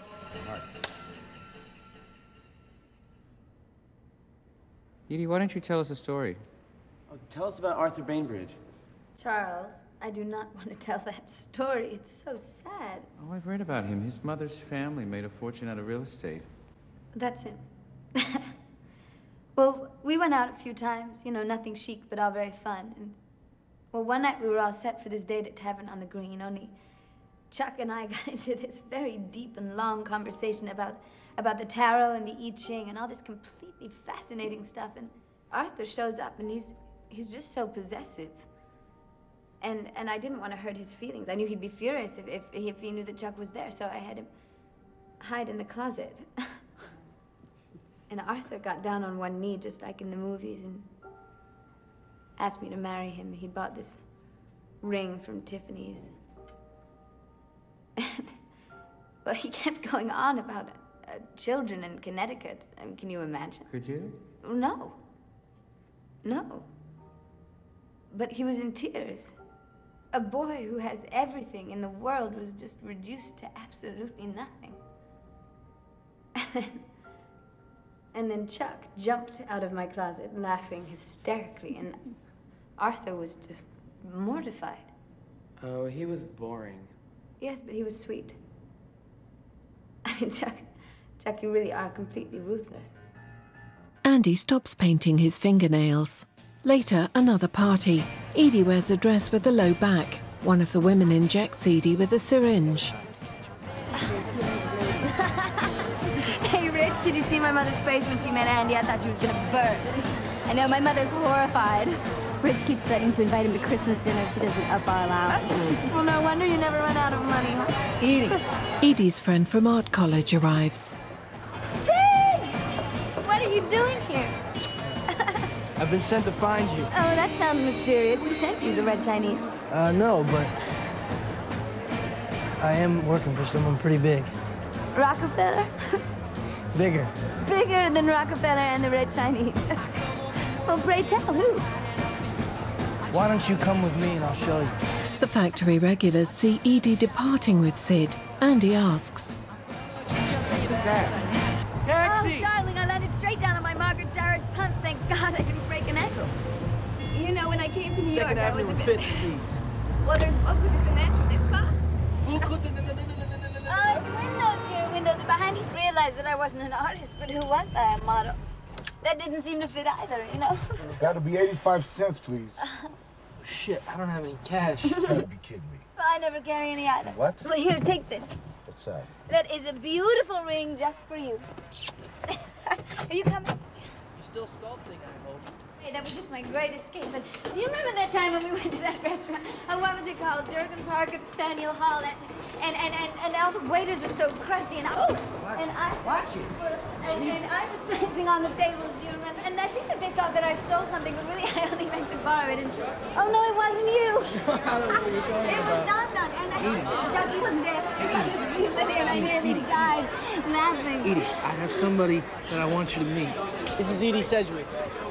Edie, why don't you tell us a story? Oh, tell us about Arthur Bainbridge. Charles, I do not want to tell that story. It's so sad. Oh, I've read about him. His mother's family made a fortune out of real estate. That's him. Well, we went out a few times. You know, nothing chic, but all very fun. And, well, one night we were all set for this date at Tavern on the Green, only Chuck and I got into this very deep and long conversation about, about the tarot and the I Ching and all this completely fascinating stuff. And Arthur shows up, and he's, he's just so possessive. And, and I didn't want to hurt his feelings. I knew he'd be furious if, if, if he knew that Chuck was there, so I had him hide in the closet. And Arthur got down on one knee, just like in the movies, and asked me to marry him. He bought this ring from Tiffany's. And, well, he kept going on about uh, children in Connecticut. I mean, can you imagine? Could you? No. No. But he was in tears. A boy who has everything in the world was just reduced to absolutely nothing. And then, and then Chuck jumped out of my closet, laughing hysterically, and Arthur was just mortified. Oh, he was boring. Yes, but he was sweet. I mean, Chuck, Chuck, you really are completely ruthless. Andy stops painting his fingernails. Later, another party. Edie wears a dress with a low back. One of the women injects Edie with a syringe. Hey, Rich, did you see my mother's face when she met Andy? I thought she was gonna burst. I know, my mother's horrified. Rich keeps threatening to invite him to Christmas dinner if she doesn't up our allowance. Well, no wonder you never run out of money, huh? Edie! Edie's friend from art college arrives. Sid! What are you doing here? I've been sent to find you. Oh, that sounds mysterious. Who sent you, the Red Chinese? Uh, no, but I am working for someone pretty big. Rockefeller? Bigger. Bigger than Rockefeller and the Red Chinese. Well, pray tell, who? Why don't you come with me and I'll show you? The factory regulars see Edie departing with Sid. Andy asks. Who's that? Taxi! Oh, darling, I landed straight down on my Margaret Jarrett pumps. Thank God I didn't break an ankle. You know, when I came to New Second York, I Avenue was a and bit... Fifth, please. Well, there's beaucoup de fenêtres, n'est-ce pas? Oh, it's windows, dear, windows. If I hadn't realized that I wasn't an artist, but who was I, a model? That didn't seem to fit either, you know? That'll be eighty-five cents, please. Shit, I don't have any cash. You gotta be kidding me. Well, I never carry any either. What? Well, here, take this. What's that? That is a beautiful ring just for you. Are you coming? You're still sculpting, I hope. Hey, that was just my great escape. But do you remember that time when we went to that restaurant? Oh, what was it called? Durgan Park at Faneuil Hall. That, and, and, and, and all the waiters were so crusty. And I, oh, and I, watch it. And, and I was dancing on the tables, do you remember? And I think that they thought that I stole something, but really I only meant to borrow it. And, oh, no, it wasn't you. I don't know what you're talking It about. was Don Don. And, and Chucky was there. He was there, and I nearly died laughing. Edie, I have somebody that I want you to meet. This is Edie Sedgwick.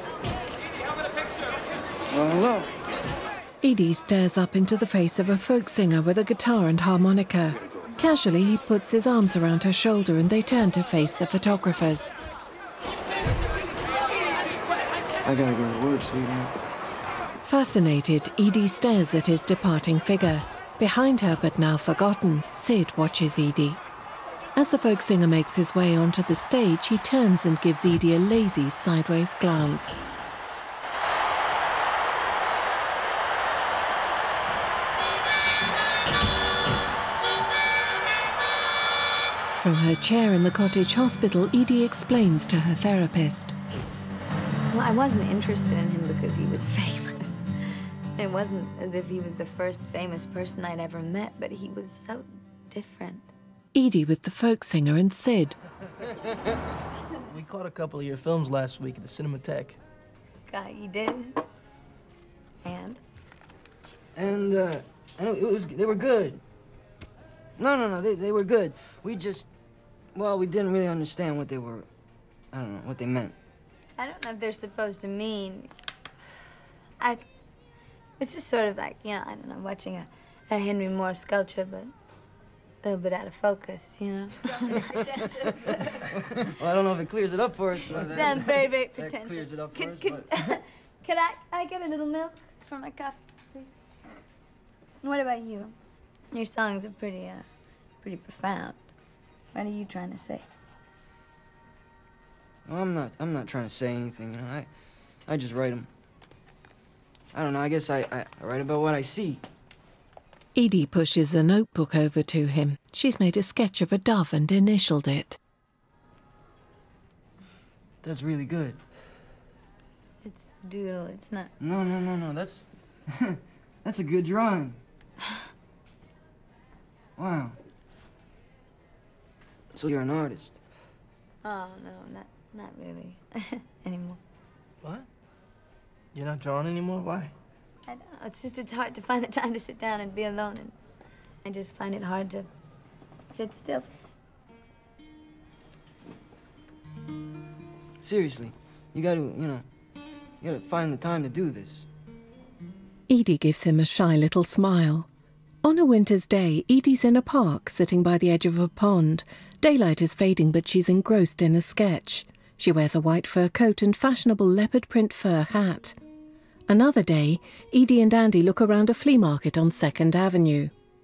Well, hello. Edie stares up into the face of a folk singer with a guitar and harmonica. Casually, he puts his arms around her shoulder and they turn to face the photographers. I gotta go to work, sweetheart. Fascinated, Edie stares at his departing figure. Behind her, but now forgotten, Sid watches Edie. As the folk singer makes his way onto the stage, he turns and gives Edie a lazy, sideways glance. From her chair in the cottage hospital, Edie explains to her therapist. Well, I wasn't interested in him because he was famous. It wasn't as if he was the first famous person I'd ever met, but he was so different. Edie with the folk singer and Sid. We caught a couple of your films last week at the Cinematheque. God, you did? And? And, uh, and it was, they were good. No, no, no, they, they were good. We just, well, we didn't really understand what they were, I don't know, what they meant. I don't know if they're supposed to mean. I. It's just sort of like, you know, I don't know, watching a, a Henry Moore sculpture, but a little bit out of focus, you know? Well, I don't know if it clears it up for us, but... Sounds very, very that pretentious. clears it up for could, us, could, but... could I, I get a little milk for my coffee, please? What about you? Your songs are pretty, uh, pretty profound. What are you trying to say? Well, I'm not, I'm not trying to say anything, you know, I, I just write them. I don't know, I guess I, I, I write about what I see. Edie pushes a notebook over to him. She's made a sketch of a dove and initialed it. That's really good. It's doodle, it's not. No, no, no, no, that's, that's a good drawing. Wow. So you're an artist? Oh, no, not, not really anymore. What? You're not drawing anymore? Why? I don't know. It's just, it's hard to find the time to sit down and be alone, and I just find it hard to sit still. Seriously, you gotta, you know, you gotta find the time to do this. Edie gives him a shy little smile. On a winter's day, Edie's in a park, sitting by the edge of a pond. Daylight is fading, but she's engrossed in a sketch. She wears a white fur coat and fashionable leopard print fur hat. Another day, Edie and Andy look around a flea market on Second Avenue.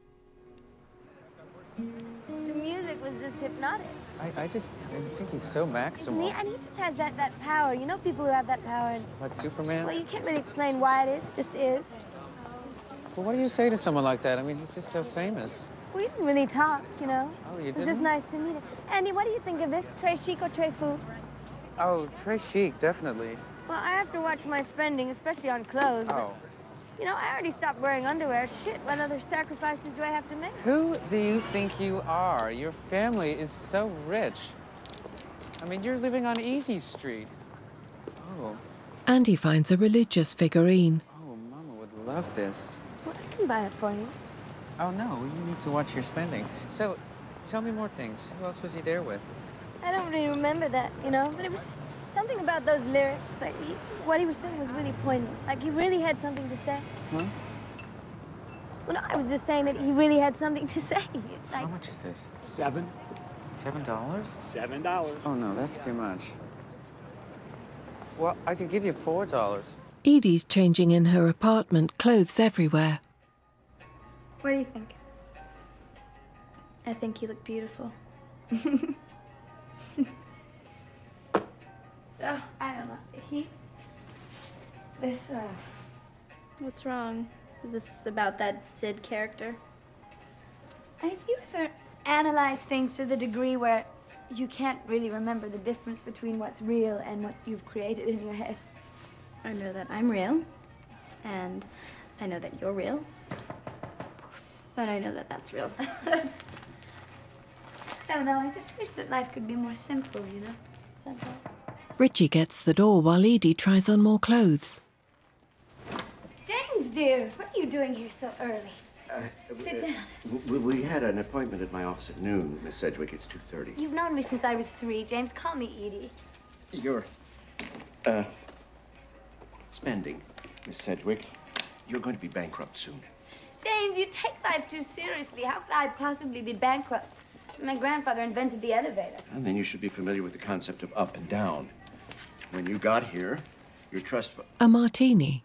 The music was just hypnotic. I, I just I think he's so Isn't maximal. he? And he just has that, that power. You know people who have that power? And, Like Superman? well, you can't really explain why it is. It just is. Well, what do you say to someone like that? I mean, he's just so famous. We didn't really talk, you know. Oh, you It was just didn't? nice to meet him. Andy, what do you think of this? Très chic or très fou? Oh, Trey Chic, definitely. Well, I have to watch my spending, especially on clothes. but, Oh. You know, I already stopped wearing underwear. Shit, what other sacrifices do I have to make? Who do you think you are? Your family is so rich. I mean, you're living on Easy Street. Oh. Andy finds a religious figurine. Oh, Mama would love this. Well, I can buy it for you. Oh, no, you need to watch your spending. So, t- tell me more things. Who else was he there with? I don't really remember that, you know, but it was just something about those lyrics. Like, he, what he was saying was really poignant. Like, he really had something to say. Huh? Well, no, I was just saying that he really had something to say. Like, How much is this? Seven. Seven dollars? Seven dollars. Oh, no, that's too much. Well, I could give you four dollars. Edie's changing in her apartment, clothes everywhere. What do you think? I think you look beautiful. Oh, I don't know. He... This, uh... What's wrong? Is this about that Sid character? Have you ever analyzed things to the degree where you can't really remember the difference between what's real and what you've created in your head? I know that I'm real, and I know that you're real, but I know that that's real. I don't know, I just wish that life could be more simple, you know? Sometimes. Richie gets the door while Edie tries on more clothes. James, dear, what are you doing here so early? Uh, Sit uh, down. We, we had an appointment at my office at noon, Miss Sedgwick. It's two thirty. You've known me since I was three. James, call me Edie. You're, uh, spending, Miss Sedgwick. You're going to be bankrupt soon. James, you take life too seriously. How could I possibly be bankrupt? My grandfather invented the elevator. And then you should be familiar with the concept of up and down. When you got here, your trust fund, A martini.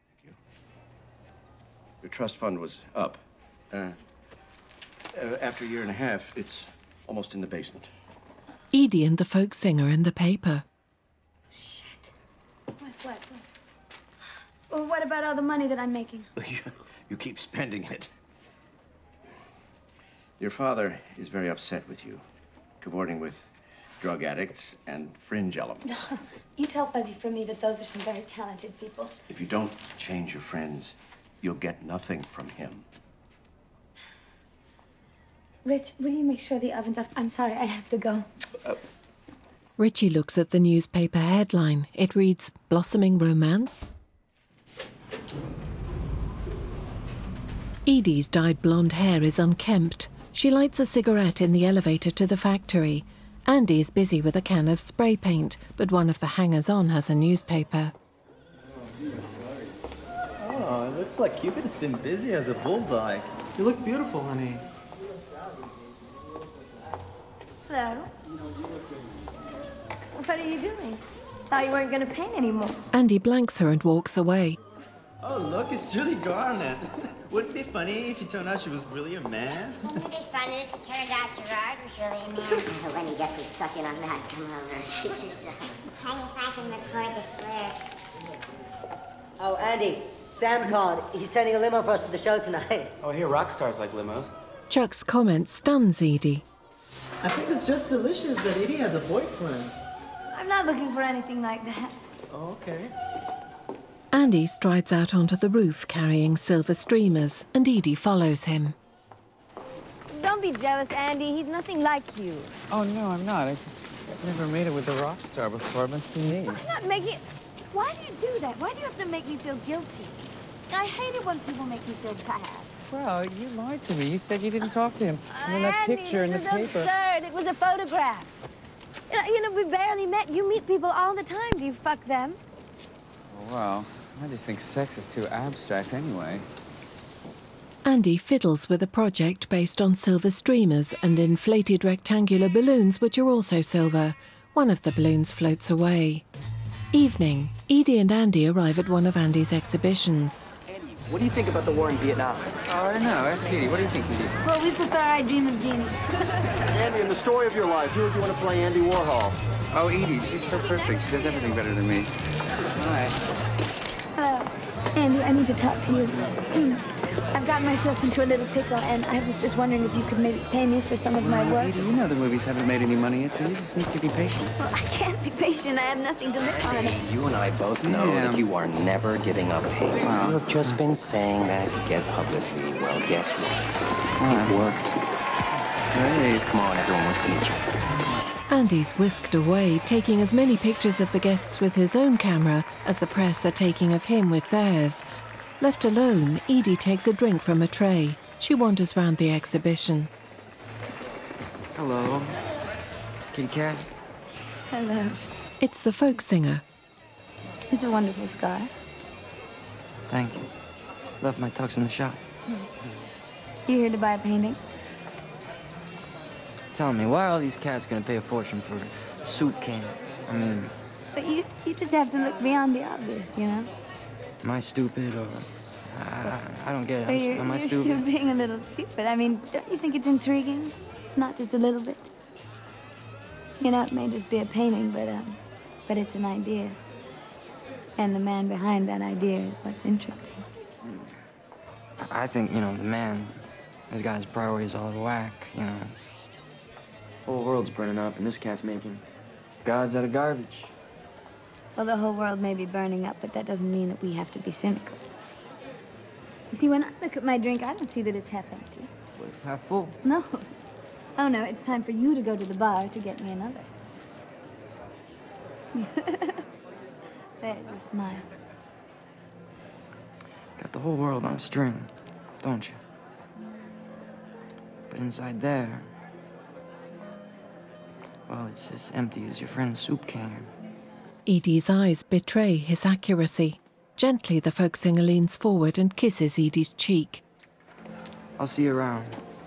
your trust fund was up. Uh, uh, after a year and a half, it's almost in the basement. Edie and the folk singer in the paper. What, what, what? Well, what about all the money that I'm making? You keep spending it. Your father is very upset with you, cavorting with drug addicts and fringe elements. You tell Fuzzy for me that those are some very talented people. If you don't change your friends, you'll get nothing from him. Rich, will you make sure the oven's off? I'm sorry, I have to go. Uh, Richie looks at the newspaper headline. It reads, Blossoming Romance. Edie's dyed blonde hair is unkempt. She lights a cigarette in the elevator to the factory. Andy is busy with a can of spray paint, but one of the hangers-on has a newspaper. Oh, it looks like Cupid has been busy as a bulldog. You look beautiful, honey. Hello. What are you doing? Thought you weren't going to paint anymore. Andy blanks her and walks away. Oh, look, it's Julie Garland. Wouldn't it be funny if you turned out she was really a man? Wouldn't it be funny if it turned out Gerard was really a man? Oh, when you get through sucking on that, come over and see yourself. Honey, if I can record this lyric. Oh, Andy, Sam called. He's sending a limo for us for the show tonight. Oh, here rock stars like limos. Chuck's comment stuns Edie. I think it's just delicious that Edie has a boyfriend. I'm not looking for anything like that. Oh, okay. Andy strides out onto the roof carrying silver streamers, and Edie follows him. Don't be jealous, Andy. He's nothing like you. Oh, no, I'm not. I just I've never made it with a rock star before. It must be me. I'm not making... Why do you do that? Why do you have to make me feel guilty? I hate it when people make me feel bad. Well, you lied to me. You said you didn't talk to him. And then that Andy, picture in the this paper. is absurd. It was a photograph. You know, you know, we barely met. You meet people all the time. Do you fuck them? Oh, well, I just think sex is too abstract anyway. Andy fiddles with a project based on silver streamers and inflated rectangular balloons which are also silver. One of the balloons floats away. Evening, Edie and Andy arrive at one of Andy's exhibitions. What do you think about the war in Vietnam? Oh, I don't know. Ask Edie. What do you think, Edie? Well, we prefer I Dream of Jeannie. Andy, in the story of your life, who would you want to play Andy Warhol? Oh, Edie. She's so perfect. She does everything better than me. Hi. Hello. Andy, I need to talk to you. I've gotten myself into a little pickle, and I was just wondering if you could maybe pay me for some of my Well, work. Edie, you know the movies haven't made any money yet, so you just need to be patient. Well, I can't be patient. I have nothing to live on. You and I both know Yeah. that you are never giving up pain. Wow. You have just been saying that to get publicity. Well, guess what? It worked. Great. Come on, everyone wants to meet you. Andy's whisked away, taking as many pictures of the guests with his own camera as the press are taking of him with theirs. Left alone, Edie takes a drink from a tray. She wanders round the exhibition. Hello. Kitty cat. Hello. It's the folk singer. It's a wonderful scarf. Thank you. Left my tux in the shop. You here to buy a painting? Tell me, why are all these cats gonna pay a fortune for a soup can? I mean, But you, you just have to look beyond the obvious, you know? am I stupid or... I, I don't get But it. you're, Am I you're- stupid? You're being a little stupid. I mean, don't you think it's intriguing? Not just a little bit. You know, it may just be a painting, but um, but it's an idea. And the man behind that idea is what's interesting. I think, you know, the man has got his priorities all out of whack, you know. Whole world's burning up, and this cat's making gods out of garbage. Well, the whole world may be burning up, but that doesn't mean that we have to be cynical. You see, when I look at my drink, I don't see that it's half empty. Well, it's half full. No. Oh, no, it's time for you to go to the bar to get me another. There's a smile. Got the whole world on a string, don't you? But inside there, well, it's as empty as your friend's soup can. Edie's eyes betray his accuracy. Gently, the folk singer leans forward and kisses Edie's cheek. I'll see you around.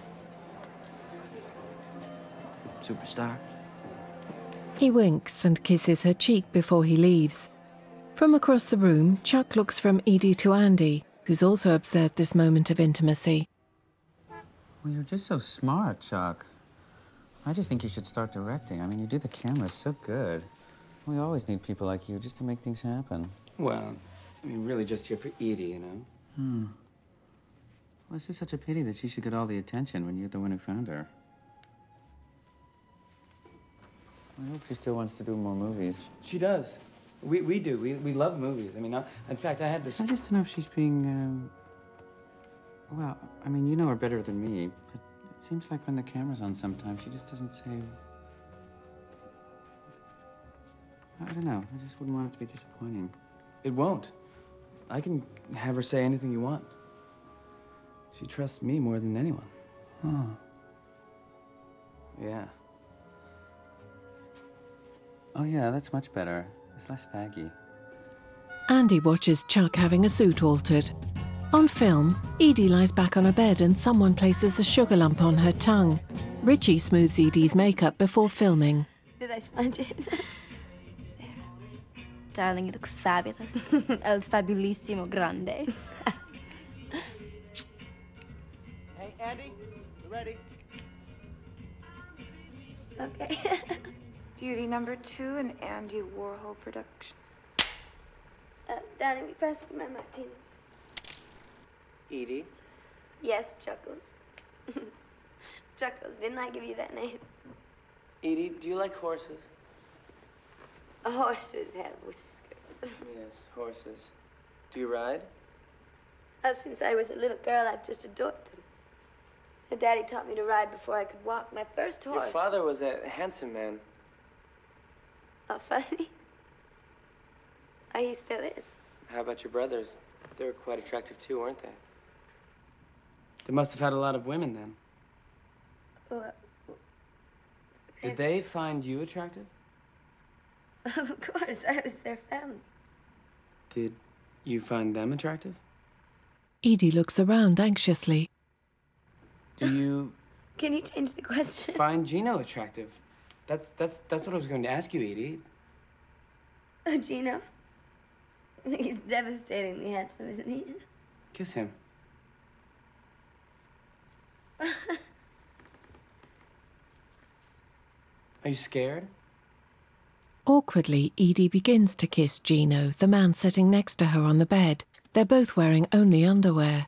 Superstar. He winks and kisses her cheek before he leaves. From across the room, Chuck looks from Edie to Andy, who's also observed this moment of intimacy. Well, you're just so smart, Chuck. I just think you should start directing. I mean, you do the cameras so good. We always need people like you just to make things happen. Well, I mean, really just here for Edie, you know? Hmm. Well, it's just such a pity that she should get all the attention when you're the one who found her. I hope she still wants to do more movies. She does. We, we do. We, we love movies. I mean, I, in fact, I had this... I just don't know if she's being, um... Well, I mean, you know her better than me, but it seems like when the camera's on sometimes, she just doesn't say... I don't know. I just wouldn't want it to be disappointing. It won't. I can have her say anything you want. She trusts me more than anyone. Oh. Yeah. Oh, yeah, that's much better. It's less faggy. Andy watches Chuck having a suit altered. On film, Edie lies back on a bed and someone places a sugar lump on her tongue. Richie smooths Edie's makeup before filming. Did I sponge it? Darling, you look fabulous. El fabulissimo grande. Hey, Andy, you ready? Okay. Beauty number two, an Andy Warhol production. Uh, darling, you pass me my martini. Edie? Yes, Chuckles. Chuckles, didn't I give you that name? Edie, do you like horses? Horses have whiskers. Yes, horses. Do you ride? Uh, since I was a little girl, I've just adored them. My daddy taught me to ride before I could walk. My first horse. Your father was a handsome man. Oh, funny? Oh, he still is. How about your brothers? They were quite attractive too, weren't they? They must have had a lot of women then. Well, Did they find you attractive? of course, I was their family. Did you find them attractive? Edie looks around anxiously. Do you Can you change the question? find Gino attractive? That's that's that's what I was going to ask you, Edie. Oh, Gino? He's devastatingly handsome, isn't he? Kiss him. Are you scared? Awkwardly, Edie begins to kiss Gino, the man sitting next to her on the bed. They're both wearing only underwear.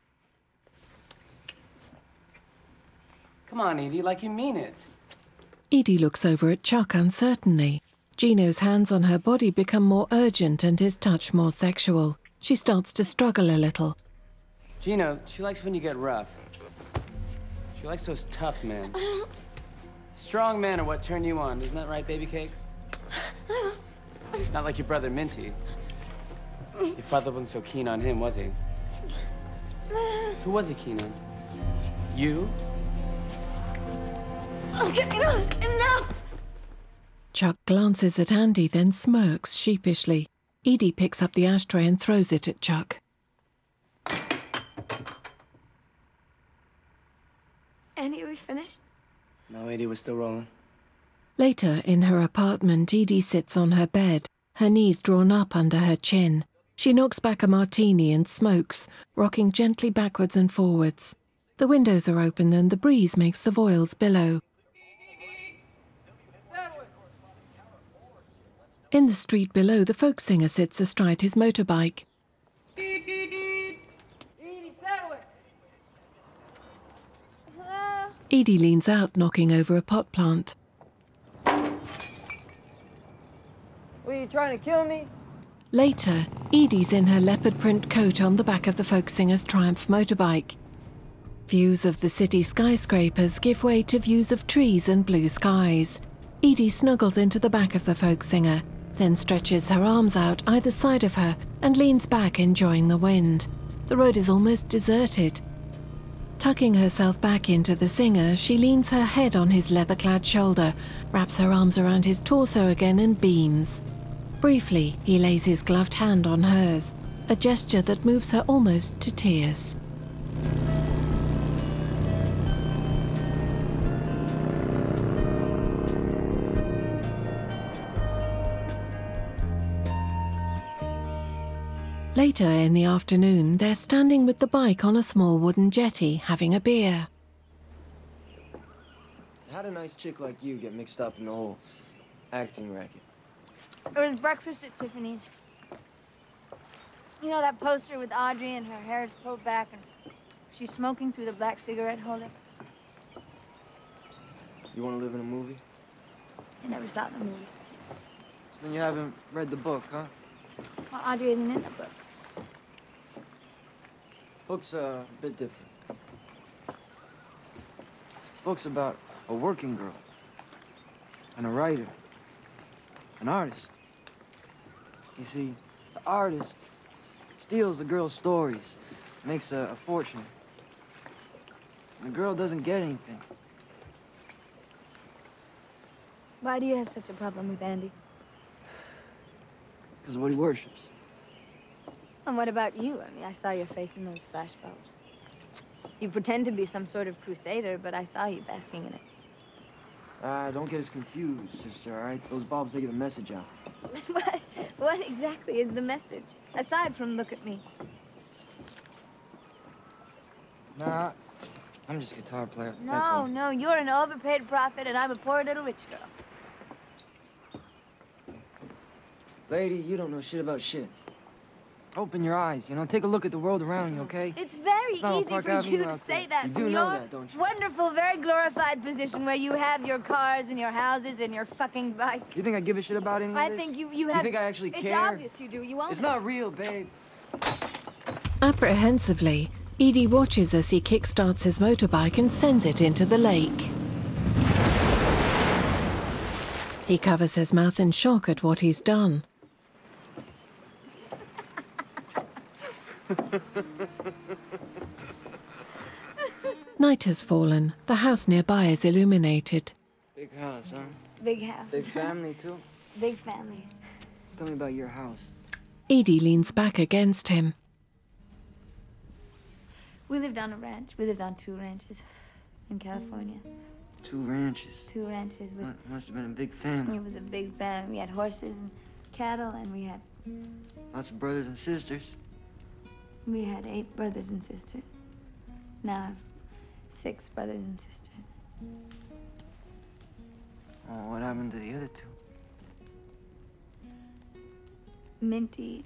Come on, Edie, like you mean it. Edie looks over at Chuck uncertainly. Gino's hands on her body become more urgent and his touch more sexual. She starts to struggle a little. Gino, she likes when you get rough. She likes those tough men. Strong men are what turn you on, isn't that right, baby cakes? Not like your brother Minty. Your father wasn't so keen on him, was he? Who was he keen on? You? Okay, enough! Enough! Chuck glances at Andy, then smirks sheepishly. Edie picks up the ashtray and throws it at Chuck. Andy, are we finished? No, Edie was still rolling. Later, in her apartment, Edie sits on her bed, her knees drawn up under her chin. She knocks back a martini and smokes, rocking gently backwards and forwards. The windows are open and the breeze makes the voiles billow. In the street below, the folk singer sits astride his motorbike. Edie leans out, knocking over a pot plant. What, are you trying to kill me? Later, Edie's in her leopard print coat on the back of the folk singer's Triumph motorbike. Views of the city skyscrapers give way to views of trees and blue skies. Edie snuggles into the back of the folk singer, then stretches her arms out either side of her and leans back, enjoying the wind. The road is almost deserted. Tucking herself back into the singer, she leans her head on his leather-clad shoulder, wraps her arms around his torso again and beams. Briefly, he lays his gloved hand on hers, a gesture that moves her almost to tears. Later in the afternoon, they're standing with the bike on a small wooden jetty, having a beer. How did a nice chick like you get mixed up in the whole acting racket? It was breakfast at Tiffany's. You know that poster with Audrey and her hair is pulled back and she's smoking through the black cigarette holder? You want to live in a movie? I never saw the movie. So then you haven't read the book, huh? Well, Audrey isn't in the book. Book's uh, a bit different. Book's about a working girl and a writer, an artist. You see, the artist steals the girl's stories, makes a, a fortune. And the girl doesn't get anything. Why do you have such a problem with Andy? Because of what he worships. And what about you? I mean, I saw your face in those flash bulbs. You pretend to be some sort of crusader, but I saw you basking in it. Ah, uh, don't get us confused, sister, all right? Those bulbs, they get the message out. what, what exactly is the message? Aside from look at me. Nah, I'm just a guitar player. No, That's all. no, you're an overpaid prophet and I'm a poor little rich girl. Lady, you don't know shit about shit. Open your eyes, you know? Take a look at the world around you, okay? It's very It's not easy Park for Avenue you to out say there. that You from do know your that, don't you? wonderful, very glorified position where you have your cars and your houses and your fucking bike. You think I give a shit about any of I this? think you, you have... You think I actually it's care? It's obvious you do. You own It's it. not real, babe. Apprehensively, Edie watches as he kickstarts his motorbike and sends it into the lake. He covers his mouth in shock at what he's done. Night has fallen. The house nearby is illuminated. Big house, huh? Big house. Big family, too? Big family. Tell me about your house. Edie leans back against him. We lived on a ranch. We lived on two ranches in California. Two ranches. Two ranches with... Mu- Must have been a big family. It was a big family. We had horses and cattle, and we had... Lots of brothers and sisters. We had eight brothers and sisters. Now I have six brothers and sisters. Oh, what happened to the other two? Minty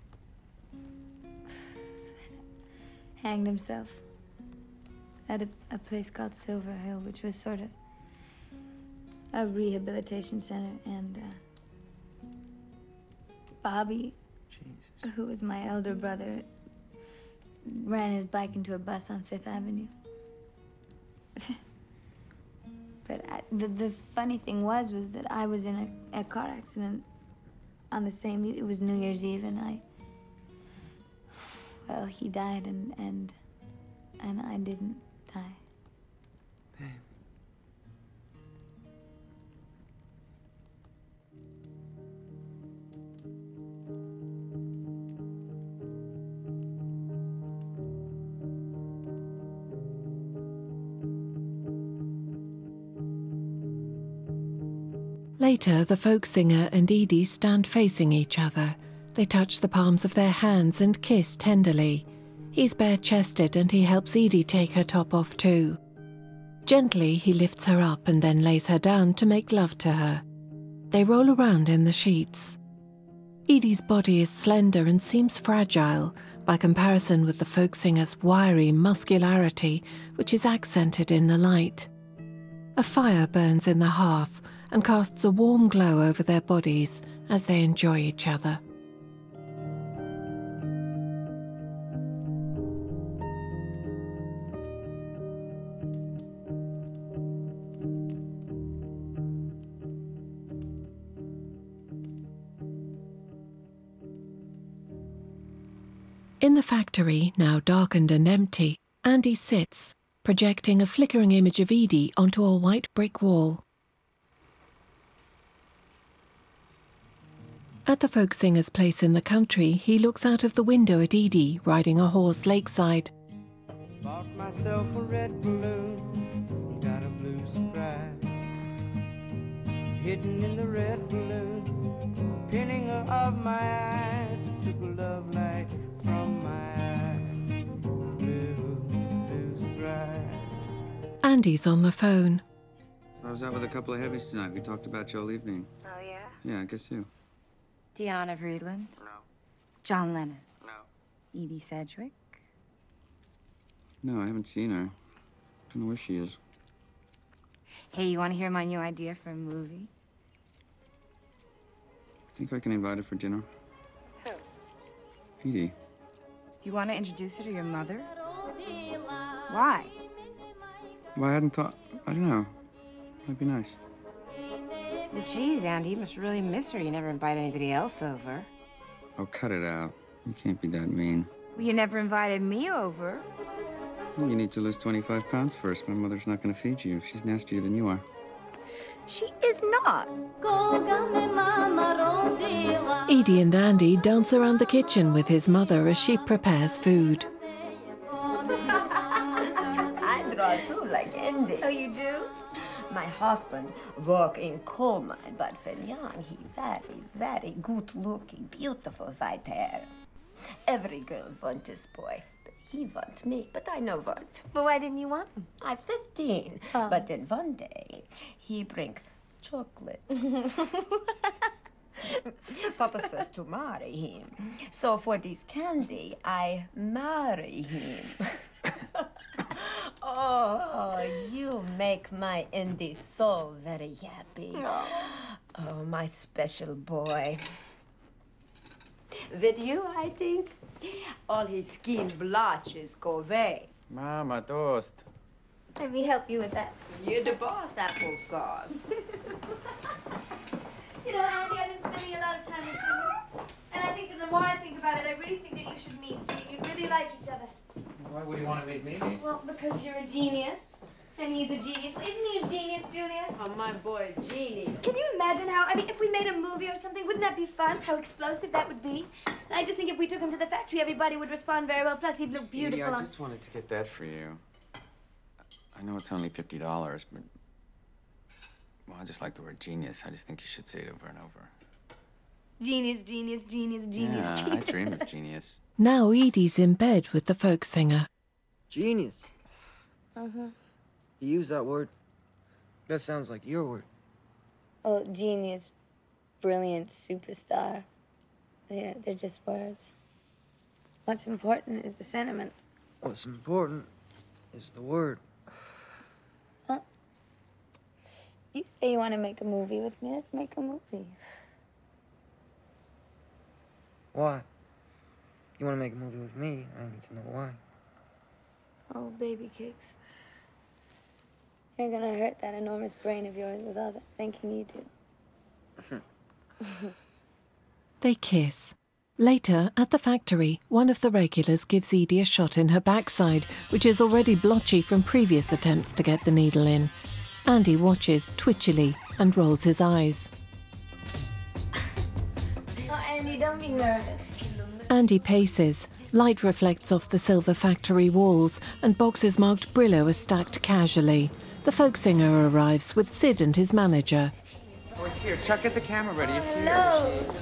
hanged himself at a, a place called Silver Hill, which was sort of a rehabilitation center. And uh, Bobby, Jesus. who was my elder brother, ran his bike into a bus on Fifth Avenue. But I, the, the funny thing was, was that I was in a, a car accident on the same, it was New Year's Eve, and I, well, he died, and, and, and I didn't die. Babe. Later, the folk singer and Edie stand facing each other. They touch the palms of their hands and kiss tenderly. He's bare-chested and he helps Edie take her top off too. Gently, he lifts her up and then lays her down to make love to her. They roll around in the sheets. Edie's body is slender and seems fragile by comparison with the folk singer's wiry muscularity, which is accented in the light. A fire burns in the hearth and casts a warm glow over their bodies as they enjoy each other. In the factory, now darkened and empty, Andy sits, projecting a flickering image of Edie onto a white brick wall. At the folk singer's place in the country, he looks out of the window at Edie riding a horse lakeside. Bought myself a red balloon, got a blue surprise. Hidden in the red balloon, pinning her of my eyes. Took a love light from my eyes, blue, blue surprise. Andy's on the phone. I was out with a couple of heavies tonight. We talked about you all evening. Oh, yeah? Yeah, I guess you. Deanna Friedland? No. John Lennon? No. Edie Sedgwick? No, I haven't seen her. Don't know where she is. Hey, you want to hear my new idea for a movie? Think I can invite her for dinner? Who? Edie. You want to introduce her to your mother? Why? Well, I hadn't thought... I don't know. That'd be nice. Well, geez, Andy, you must really miss her. You never invite anybody else over. Oh, cut it out. You can't be that mean. Well, you never invited me over. Well, you need to lose twenty-five pounds first. My mother's not going to feed you. She's nastier than you are. She is not. Edie and Andy dance around the kitchen with his mother as she prepares food. I draw too, like Andy. Oh, you do? My husband work in coal mine, but when young, he very, very good looking, beautiful white hair. Every girl want this boy. But he want me, but I no want. But why didn't you want him? I'm fifteen. Oh. But then one day, he bring chocolate. Papa says to marry him. So for this candy, I marry him. Oh, you make my Andy so very happy. Oh. Oh, my special boy. With you, I think, all his skin blotches go away. Mama, toast. Let me help you with that. You're the boss, applesauce. You know, Andy, I've been spending a lot of time with you. And I think that the more I think about it, I really think that you should meet. You really like each other. Why would you want to meet me? Well, because you're a genius. And he's a genius. Well, isn't he a genius, Julia? Oh, my boy, genius. Can you imagine how, I mean, if we made a movie or something, wouldn't that be fun? How explosive that would be? And I just think if we took him to the factory, everybody would respond very well. Plus, he'd look beautiful. Edie, I on- just wanted to get that for you. I know it's only fifty dollars, but... Well, I just like the word genius. I just think you should say it over and over. Genius, genius, genius, genius, yeah, genius. I dream of genius. Now Edie's in bed with the folk singer. Genius. Uh-huh. You use that word. That sounds like your word. Oh, genius, brilliant, superstar. They're, they're just words. What's important is the sentiment. What's important is the word. Huh? You say you want to make a movie with me. Let's make a movie. Why? You want to make a movie with me? I need to know why. Oh, baby cakes. You're gonna hurt that enormous brain of yours with all that thinking you do. They kiss. Later, at the factory, one of the regulars gives Edie a shot in her backside, which is already blotchy from previous attempts to get the needle in. Andy watches twitchily and rolls his eyes. Oh, Andy, don't be nervous. Andy paces. Light reflects off the silver factory walls, and boxes marked Brillo are stacked casually. The folk singer arrives with Sid and his manager. Oh, he's here. Chuck, get the camera ready. He's here. Hello.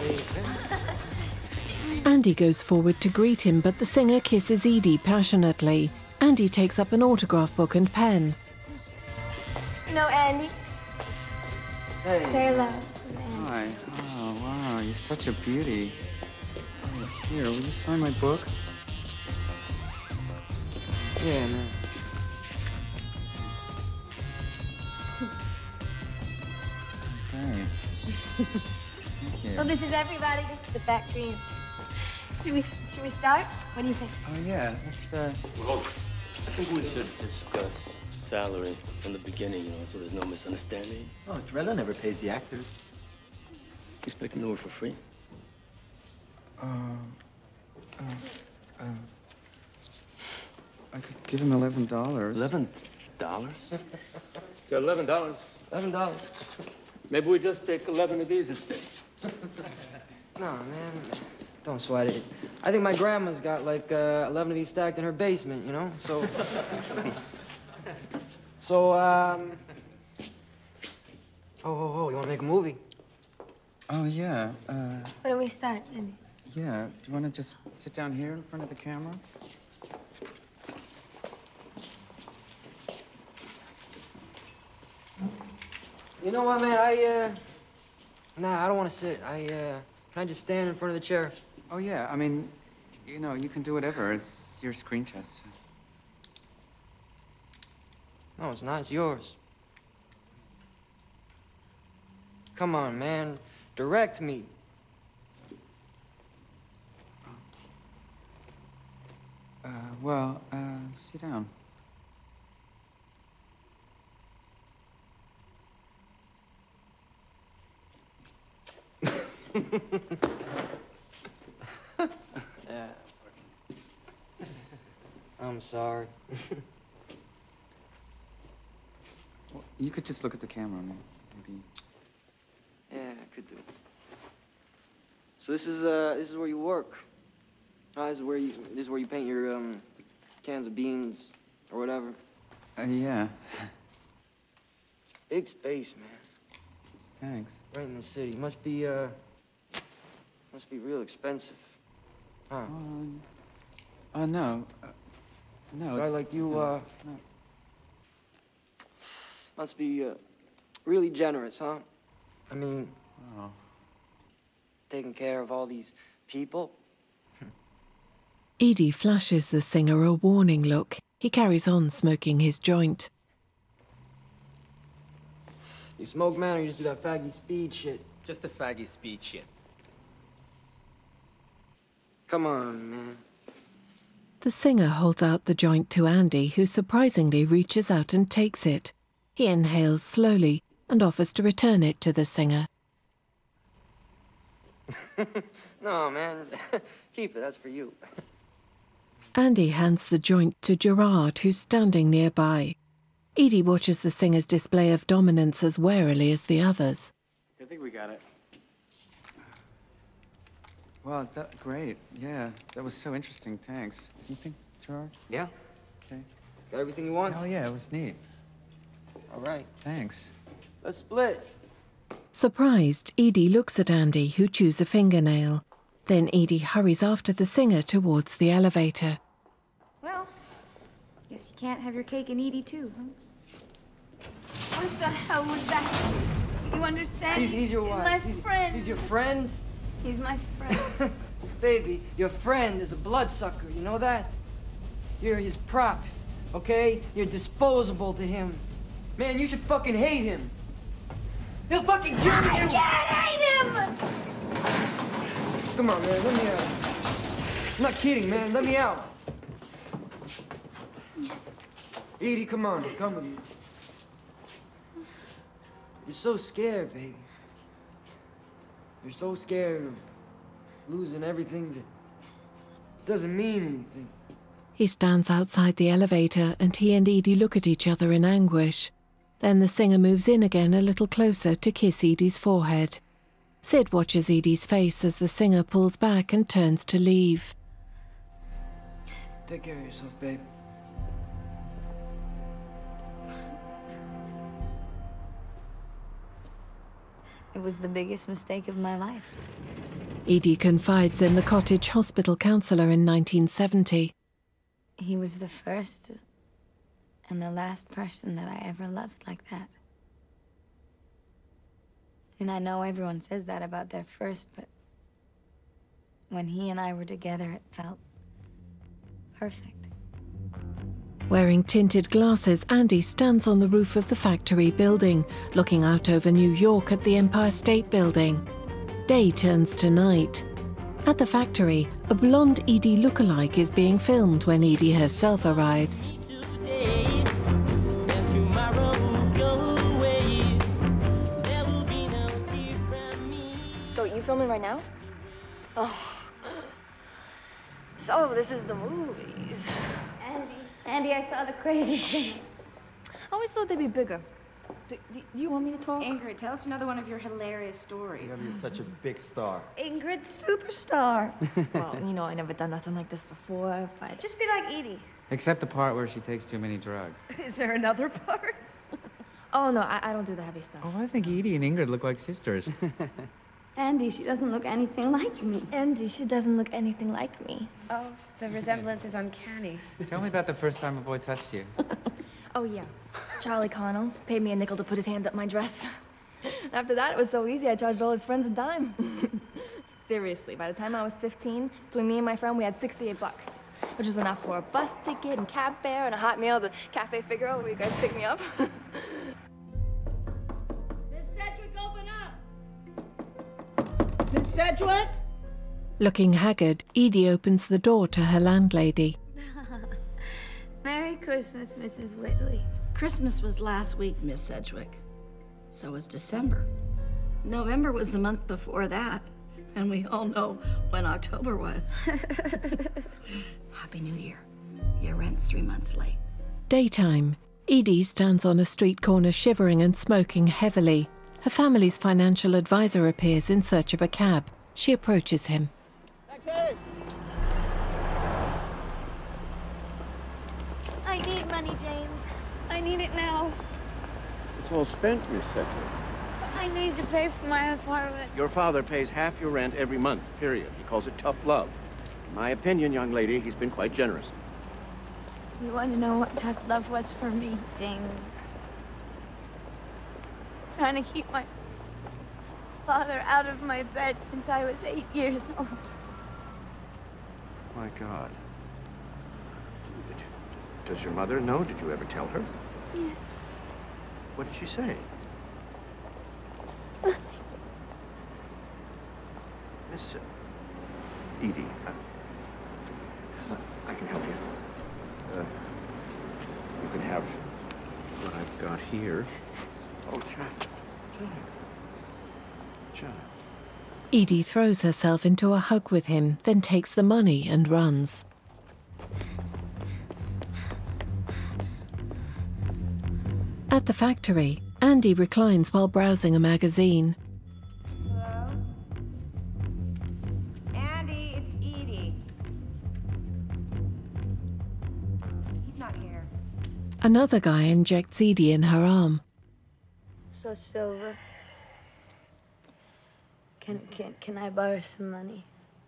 Andy goes forward to greet him, but the singer kisses Edie passionately. Andy takes up an autograph book and pen. No, Andy. Hey. Say hello. Hi. Oh, wow. You're such a beauty. Oh, here, will you sign my book? Yeah, man. Great. Thank you. So this is everybody. This is the factory. Should we should we start? What do you think? Oh, yeah. Let's, uh... Well, I think we should discuss salary from the beginning, you know, so there's no misunderstanding. Oh, Drella never pays the actors. You expect him to work for free? Uh... Uh... uh I could give him eleven dollars. Eleven dollars? Got eleven dollars. Eleven dollars. Maybe we just take eleven of these instead. No, man. Don't sweat it. I think my grandma's got like uh, eleven of these stacked in her basement, you know? So. so, um. Oh, oh, oh, you wanna make a movie? Oh, yeah. Uh, Where do we start, Andy? yeah. Do you want to just sit down here in front of the camera? You know what, man? I, uh. Nah, I don't wanna sit. I, uh. Can I just stand in front of the chair? Oh, yeah. I mean, you know, you can do whatever. It's your screen test. No, it's not. It's yours. Come on, man. Direct me. Uh, well, uh, sit down. Yeah. I'm sorry. Well, you could just look at the camera, man. Maybe. Yeah, I could do it. So this is uh this is where you work. Uh, this is where you this is where you paint your um cans of beans or whatever. Uh, yeah. Big space, man. Thanks. Right in the city. Must be uh must be real expensive. Huh? Um, uh, no. Uh, no, Guy it's... like you, no, uh, no. must be uh, really generous, huh? I mean, Oh. taking care of all these people. Edie flashes the singer a warning look. He carries on smoking his joint. You smoke, man, or you just do that faggy speed shit? Just the faggy speed shit. Come on, man. The singer holds out the joint to Andy, who surprisingly reaches out and takes it. He inhales slowly and offers to return it to the singer. No, man. Keep it, that's for you. Andy hands the joint to Gerard, who's standing nearby. Edie watches the singer's display of dominance as warily as the others. I think we got it. Well, that, great. Yeah, that was so interesting. Thanks. Do you think, Gerard? Yeah. Okay. Got everything you want? Oh, yeah, it was neat. All right. Thanks. Let's split. Surprised, Edie looks at Andy, who chews a fingernail. Then Edie hurries after the singer towards the elevator. Well, guess you can't have your cake and eat it too, huh? What the hell was that? You understand? He's, he's your He's wife. my he's, friend. He's your friend? He's my friend. Baby, your friend is a bloodsucker, you know that? You're his prop, okay? You're disposable to him. Man, you should fucking hate him. He'll fucking kill you! I can't hate him! Come on, man, let me out. I'm not kidding, man, let me out. Edie, come on, come with me. You're so scared, baby. You're so scared of losing everything that doesn't mean anything. He stands outside the elevator and he and Edie look at each other in anguish. Then the singer moves in again a little closer to kiss Edie's forehead. Sid watches Edie's face as the singer pulls back and turns to leave. Take care of yourself, babe. It was the biggest mistake of my life. Edie confides in the cottage hospital counselor in nineteen seventy. He was the first and the last person that I ever loved like that. And I know everyone says that about their first, but when he and I were together, it felt perfect. Wearing tinted glasses, Andy stands on the roof of the factory building, looking out over New York at the Empire State Building. Day turns to night. At the factory, a blonde Edie lookalike is being filmed when Edie herself arrives. So, you filming right now? Oh. So, this is the movies. Andy, Andy, I saw the crazy thing. I always thought they'd be bigger. Do, do, do you want me to talk? Ingrid, tell us another one of your hilarious stories. You're gonna be such a big star. Ingrid, superstar. Well, you know, I never done nothing like this before, but... Just be like Edie. Except the part where she takes too many drugs. Is there another part? Oh, no, I, I don't do the heavy stuff. Oh, I think Edie and Ingrid look like sisters. Andy, she doesn't look anything like me. Andy, she doesn't look anything like me. Oh, the resemblance is uncanny. Tell me about the first time a boy touched you. Oh, yeah. Charlie Connell paid me a nickel to put his hand up my dress. After that, it was so easy, I charged all his friends a dime. Seriously, by the time I was fifteen, between me and my friend, we had sixty-eight bucks, which was enough for a bus ticket and cab fare and a hot meal at the Cafe Figaro where you guys pick me up. Miss Sedgwick, open up! Miss Sedgwick? Looking haggard, Edie opens the door to her landlady. Merry Christmas, Missus Whitley. Christmas was last week, Miss Sedgwick. So was December. November was the month before that, and we all know when October was. Happy New Year. Your rent's three months late. Daytime. Edie stands on a street corner shivering and smoking heavily. Her family's financial advisor appears in search of a cab. She approaches him. Taxi! I need money, James. I need it now. It's all spent, Miss Sedgwick. I need to pay for my apartment. Your father pays half your rent every month, period. He calls it tough love. In my opinion, young lady, he's been quite generous. You want to know what tough love was for me, James? Trying to keep my father out of my bed since I was eight years old. My God. Does your mother know? Did you ever tell her? Yeah. What did she say? Miss uh, Edie, uh, I can help you. Uh, you can have what I've got here. Oh, child. Child. Child. Edie throws herself into a hug with him, then takes the money and runs. At the factory, Andy reclines while browsing a magazine. Hello? Andy, it's Edie. He's not here. Another guy injects Edie in her arm. So, Silver, can, can, can I borrow some money?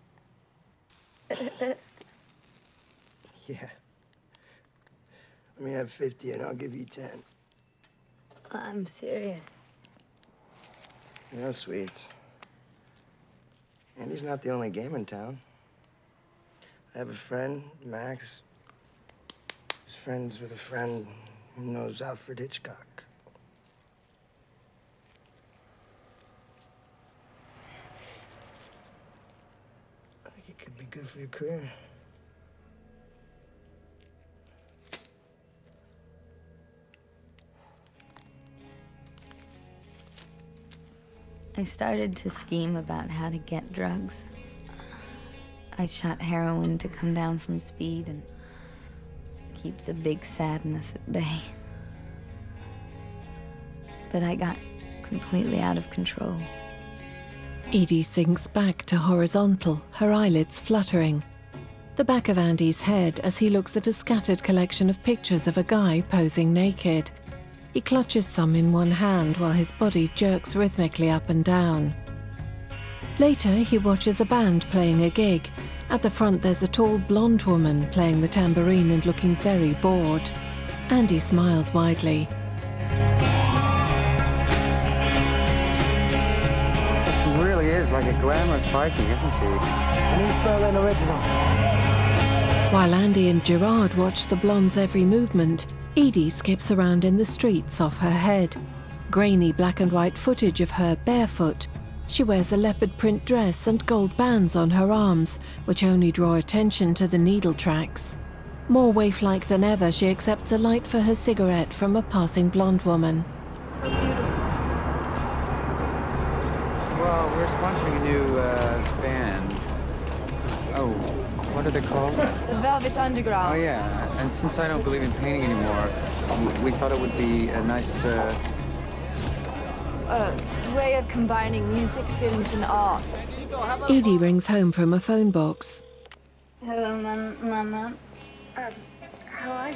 Yeah. Let me have fifty and I'll give you ten. I'm serious. You know, sweets. Andy's not the only game in town. I have a friend, Max. He's friends with a friend who knows Alfred Hitchcock. I think it could be good for your career. I started to scheme about how to get drugs. I shot heroin to come down from speed and keep the big sadness at bay. But I got completely out of control. Edie sinks back to horizontal, her eyelids fluttering. The back of Andy's head as he looks at a scattered collection of pictures of a guy posing naked. He clutches some in one hand while his body jerks rhythmically up and down. Later, he watches a band playing a gig. At the front, there's a tall blonde woman playing the tambourine and looking very bored. Andy smiles widely. She really is like a glamorous Viking, isn't she? An East Berlin original. While Andy and Gerard watch the blonde's every movement, Edie skips around in the streets off her head. Grainy black and white footage of her barefoot. She wears a leopard print dress and gold bands on her arms, which only draw attention to the needle tracks. More waif-like than ever, she accepts a light for her cigarette from a passing blonde woman. So beautiful. Well, we're sponsoring a new uh, band. Oh, what are they called? The Velvet Underground. Oh, yeah. And since I don't believe in painting anymore, we thought it would be a nice, uh... A way of combining music, films, and art. Edie rings home from a phone box. Hello, Mom, Mama. Um, how are you,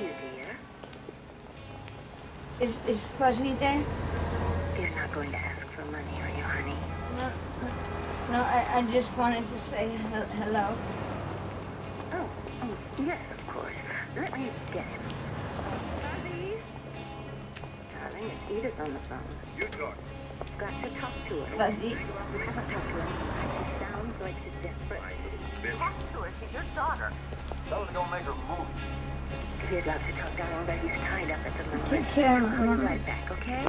dear? Is, is Fuzzy there? You're not going to ask for money, are you, honey? No, no, I, I just wanted to say he- hello. Oh, oh, yes, of course. Let me get him. Fuzzy? Darling, it's Edith on the phone. You talk. Got to talk to her. Fuzzy? We haven't talked to her. She sounds like she's desperate. Talk to her. She's your daughter. Tell her don't make her move. If you'd like to talk, darling, but he's tied up at the moment. Take care, I'll call you Mama. right back, okay?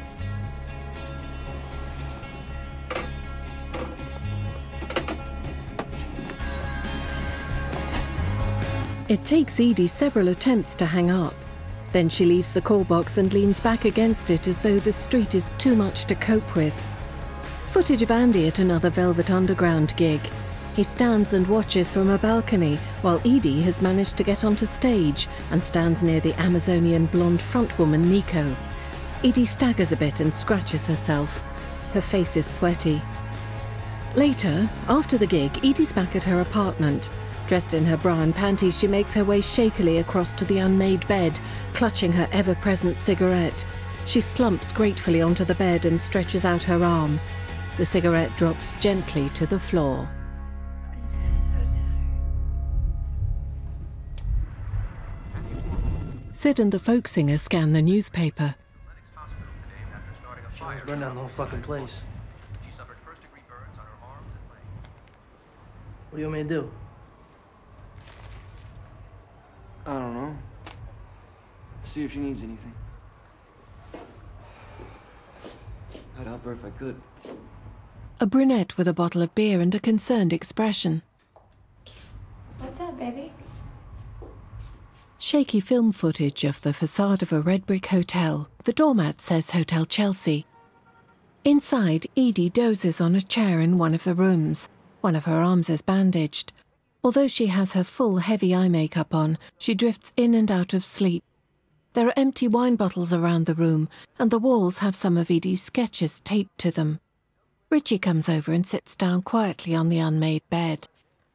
It takes Edie several attempts to hang up. Then she leaves the call box and leans back against it as though the street is too much to cope with. Footage of Andy at another Velvet Underground gig. He stands and watches from a balcony while Edie has managed to get onto stage and stands near the Amazonian blonde frontwoman Nico. Edie staggers a bit and scratches herself. Her face is sweaty. Later, after the gig, Edie's back at her apartment. Dressed in her bra and panties, she makes her way shakily across to the unmade bed, clutching her ever-present cigarette. She slumps gratefully onto the bed and stretches out her arm. The cigarette drops gently to the floor. Sid and the folk singer scan the newspaper. She almost burned down the whole fucking place. What do you want me to do? I don't know. See if she needs anything. I'd help her if I could. A brunette with a bottle of beer and a concerned expression. What's up, baby? Shaky film footage of the facade of a red brick hotel. The doormat says Hotel Chelsea. Inside, Edie dozes on a chair in one of the rooms. One of her arms is bandaged. Although she has her full heavy eye makeup on, she drifts in and out of sleep. There are empty wine bottles around the room, and the walls have some of Edie's sketches taped to them. Richie comes over and sits down quietly on the unmade bed.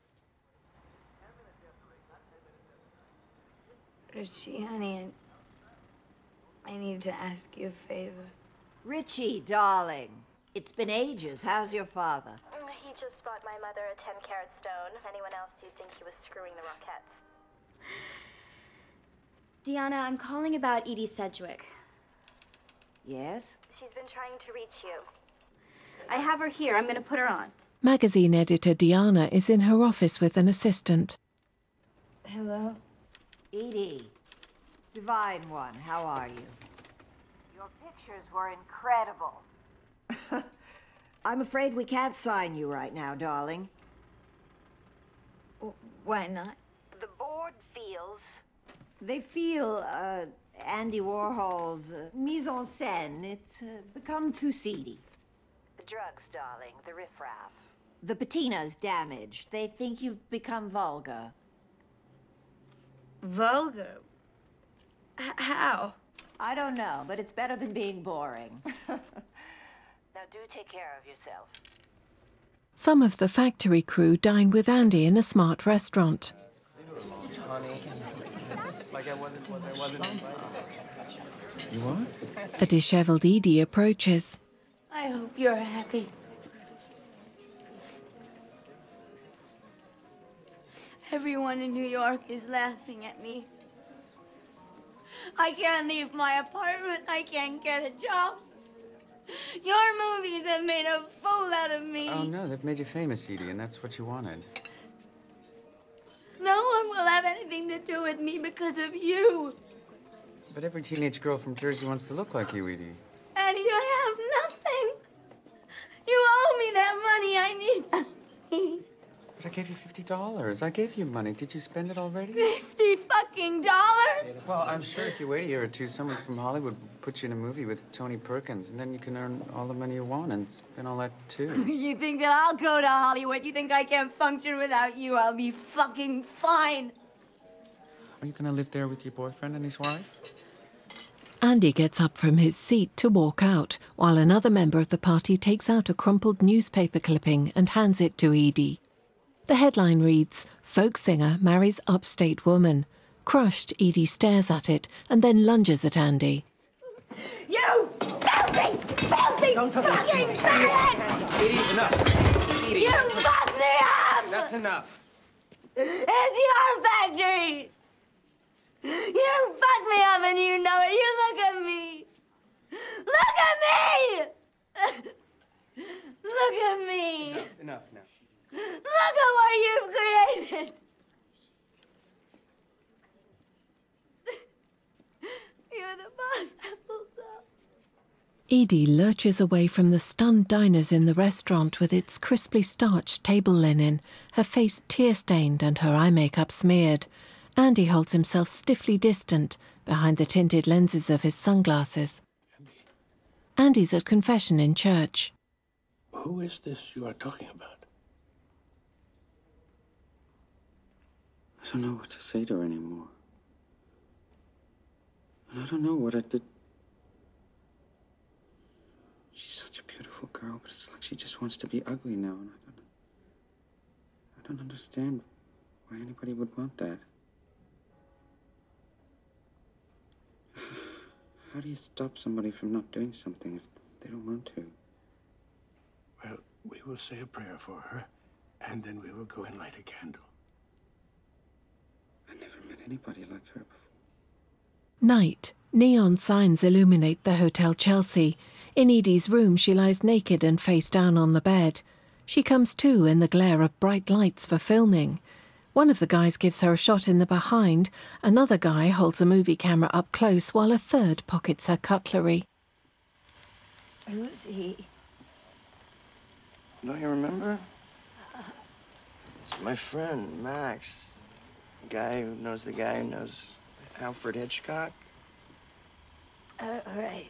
Richie, honey, I, I need to ask you a favor. Richie, darling. It's been ages. How's your father? He just bought my mother a ten carat stone. Anyone else, you'd think he was screwing the Rockettes. Deanna, I'm calling about Edie Sedgwick. Yes? She's been trying to reach you. I have her here. I'm going to put her on. Magazine editor Diana is in her office with an assistant. Hello? Edie, Divine One, how are you? Your pictures were incredible. I'm afraid we can't sign you right now, darling. Why not? The board feels... They feel, uh, Andy Warhol's uh, mise en scène. It's uh, become too seedy. The drugs, darling, the riffraff. The patina's damaged. They think you've become vulgar. Vulgar? H- how? I don't know, but it's better than being boring. Now do take care of yourself. Some of the factory crew dine with Andy in a smart restaurant. Honey. Like I wasn't, I wasn't invited. You what? A disheveled Edie approaches. I hope you're happy. Everyone in New York is laughing at me. I can't leave my apartment. I can't get a job. Your movies have made a fool out of me. Oh, no, they've made you famous, Edie, and that's what you wanted. No one will have anything to do with me because of you. But every teenage girl from Jersey wants to look like you, Edie. And you have nothing. You owe me that money. I need that money. But I gave you fifty dollars. I gave you money. Did you spend it already? Fifty fucking dollars? Well, I'm sure if you wait a year or two, someone from Hollywood will put you in a movie with Tony Perkins, and then you can earn all the money you want and spend all that, too. You think that I'll go to Hollywood? You think I can't function without you? I'll be fucking fine. Are you gonna live there with your boyfriend and his wife? Andy gets up from his seat to walk out, while another member of the party takes out a crumpled newspaper clipping and hands it to Edie. The headline reads, "Folk singer marries upstate woman." Crushed, Edie stares at it and then lunges at Andy. You filthy, filthy Don't touch fucking me. bastard! Edie, enough. Edie. You fucked me up! That's enough. It's your factory! You fucked me up and you know it. You look at me. Look at me! Look at me! Enough, enough now. Look at what you've created! You're the boss, applesauce. Edie lurches away from the stunned diners in the restaurant with its crisply starched table linen, her face tear-stained and her eye makeup smeared. Andy holds himself stiffly distant behind the tinted lenses of his sunglasses. Andy's at confession in church. Who is this you are talking about? I don't know what to say to her anymore. And I don't know what I did. She's such a beautiful girl, but it's like she just wants to be ugly now, and I don't I don't understand why anybody would want that. How do you stop somebody from not doing something if they don't want to? Well, we will say a prayer for her, and then we will go and light a candle. I never met anybody like her before. Night. Neon signs illuminate the Hotel Chelsea. In Edie's room, she lies naked and face down on the bed. She comes to in the glare of bright lights for filming. One of the guys gives her a shot in the behind. Another guy holds a movie camera up close while a third pockets her cutlery. Who's he? Don't you remember? It's my friend, Max. The guy who knows the guy who knows Alfred Hitchcock. Uh, right.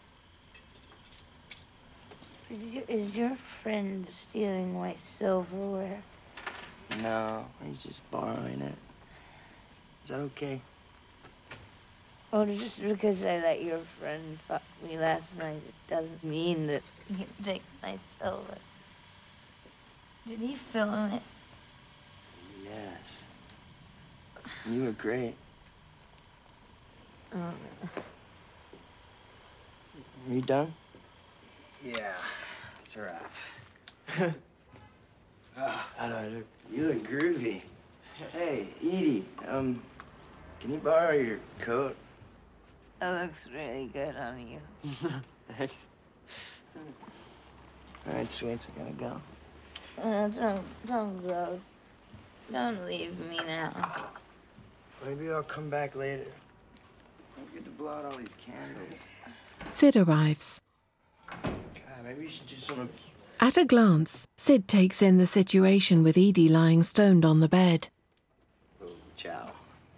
Is your, is your friend stealing white silverware? No, he's just borrowing it. Is that okay? Oh, just because I let your friend fuck me last night, it doesn't mean that you can take my silver. Did he film it? Yes. You were great. Oh. Are you done? Yeah, it's a wrap. Ah, I don't know. You look groovy. Hey, Edie, um, can you borrow your coat? That looks really good on you. Thanks. All right, sweets, I gotta go. Uh, don't, don't go. Don't leave me now. Maybe I'll come back later. Don't forget to blow out all these candles. Sid arrives. God, maybe you should do some. At a glance, Sid takes in the situation with Edie lying stoned on the bed. Oh, ciao.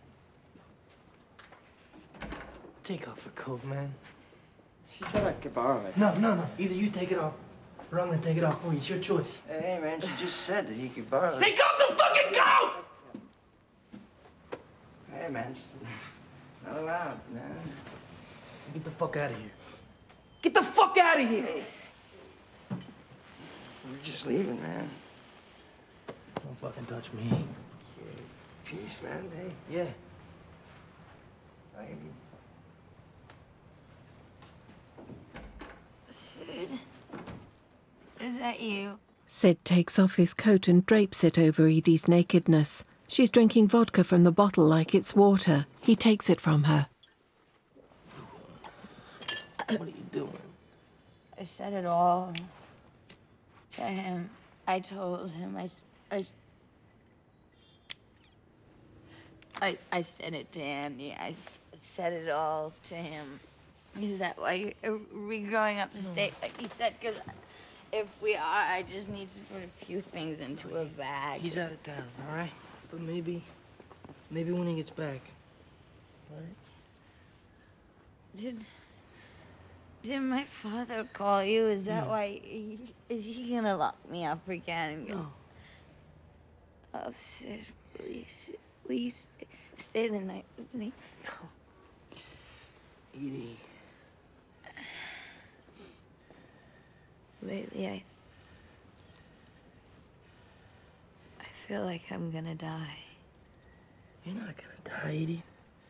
Take off her coat, man. She said I could borrow it. No, no, no. Either you take it off, or I'm gonna take it off for you. It's your choice. Hey, man, she just said that he could borrow it. Take off the fucking coat! Hey, man, just not allowed, man. Get the fuck out of here. Get the fuck out of here! We're just leaving, man. Don't fucking touch me. Peace, man. Hey. Yeah. Bye. Is that you? Sid takes off his coat and drapes it over Edie's nakedness. She's drinking vodka from the bottle like it's water. He takes it from her. What are you doing? I said it all to him. I told him. I, I, I, I said it to Andy. I said it all to him. Is that why are we going up to state like he said? Because if we are, I just need to put a few things into a bag. He's out of town, all right? But maybe, maybe when he gets back, all right? Did, did my father call you? Is that No. why? He, is he gonna lock me up again? And go, No. Oh, Sid, please, please stay the night with me. Edie. Lately, I... I feel like I'm gonna die. You're not gonna die, Edie.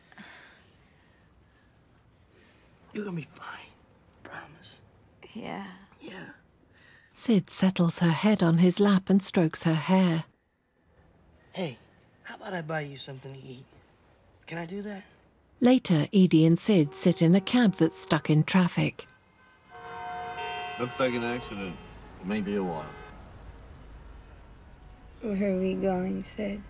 You're gonna be fine. Promise. Yeah. Yeah. Sid settles her head on his lap and strokes her hair. Hey, how about I buy you something to eat? Can I do that? Later, Edie and Sid sit in a cab that's stuck in traffic. Looks like an accident. It may be a while. Where are we going, Sid?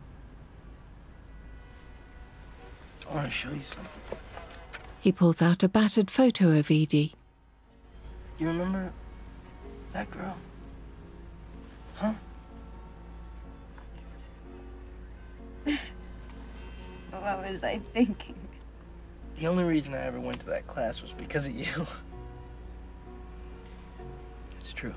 I want to show you something. He pulls out a battered photo of Edie. You remember that girl? Huh? What was I thinking? The only reason I ever went to that class was because of you. It's true.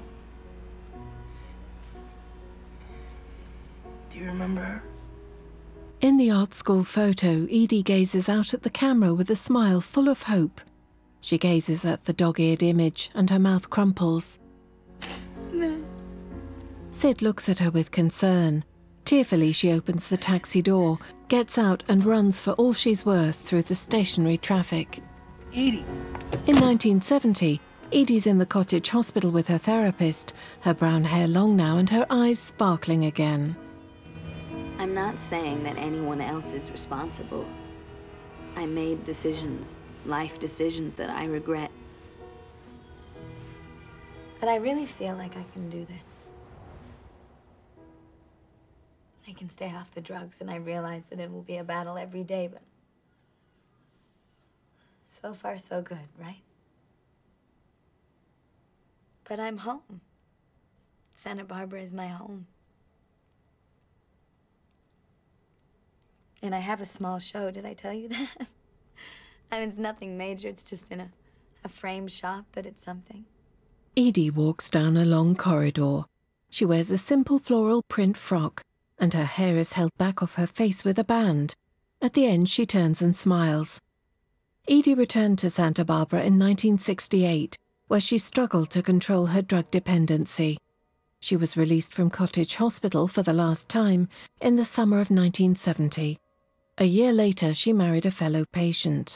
Do you remember her? In the art school photo, Edie gazes out at the camera with a smile full of hope. She gazes at the dog-eared image and her mouth crumples. No. Sid looks at her with concern. Tearfully, she opens the taxi door, gets out and runs for all she's worth through the stationary traffic. Edie! In nineteen seventy, Edie's in the cottage hospital with her therapist, her brown hair long now and her eyes sparkling again. I'm not saying that anyone else is responsible. I made decisions, life decisions that I regret. But I really feel like I can do this. I can stay off the drugs, and I realize that it will be a battle every day, but so far so good, right? But I'm home. Santa Barbara is my home. And I have a small show. Did I tell you that? I mean, it's nothing major. It's just in a, a frame shop, but it's something. Edie walks down a long corridor. She wears a simple floral print frock, and her hair is held back off her face with a band. At the end, she turns and smiles. Edie returned to Santa Barbara in nineteen sixty-eight, where she struggled to control her drug dependency. She was released from Cottage Hospital for the last time in the summer of nineteen seventy. A year later, she married a fellow patient.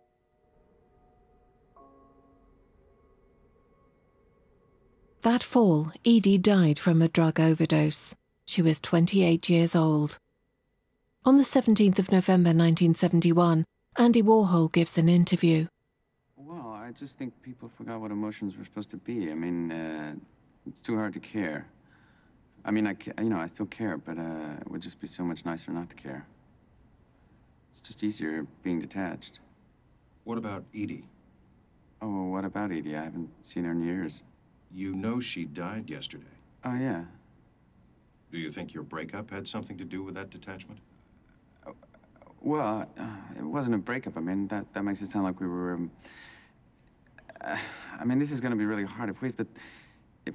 That fall, Edie died from a drug overdose. She was twenty-eight years old. On the seventeenth of November nineteen seventy-one, Andy Warhol gives an interview. Well, I just think people forgot what emotions were supposed to be. I mean, uh, it's too hard to care. I mean, I, ca- you know, I still care, but uh, it would just be so much nicer not to care. It's just easier being detached. What about Edie? Oh, well, what about Edie? I haven't seen her in years. You know she died yesterday. Oh, yeah. Do you think your breakup had something to do with that detachment? Well, uh, it wasn't a breakup. I mean, that, that makes it sound like we were... Um, uh, I mean, this is going to be really hard. If we have to... If...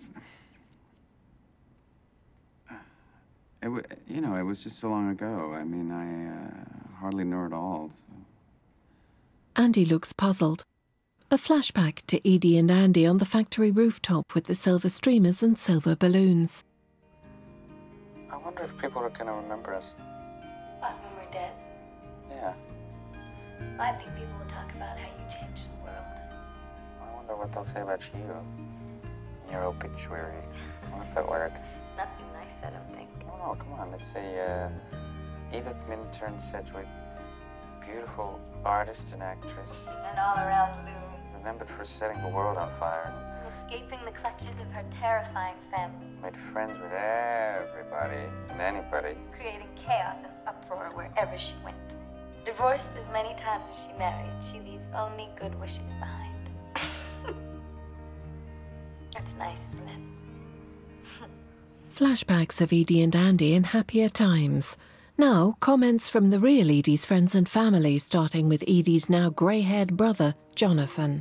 Uh, it w you know, it was just so long ago. I mean, I uh, hardly know her at all. So. Andy looks puzzled. A flashback to Edie and Andy on the factory rooftop with the silver streamers and silver balloons. I wonder if people are gonna remember us. What, when we're dead? Yeah. I think people will talk about how you changed the world. I wonder what they'll say about you. your obituary? What if that word? Nothing nice, I don't think. Oh, no, come on. Let's say uh, Edith Minturn Sedgwick, beautiful artist and actress, An all-around loon, remembered for setting the world on fire, escaping the clutches of her terrifying family, and made friends with everybody and anybody. creating chaos and uproar wherever she went. Divorced as many times as she married, she leaves only good wishes behind. That's nice, isn't it? Flashbacks of Edie and Andy in happier times. Now, comments from the real Edie's friends and family, starting with Edie's now grey-haired brother, Jonathan.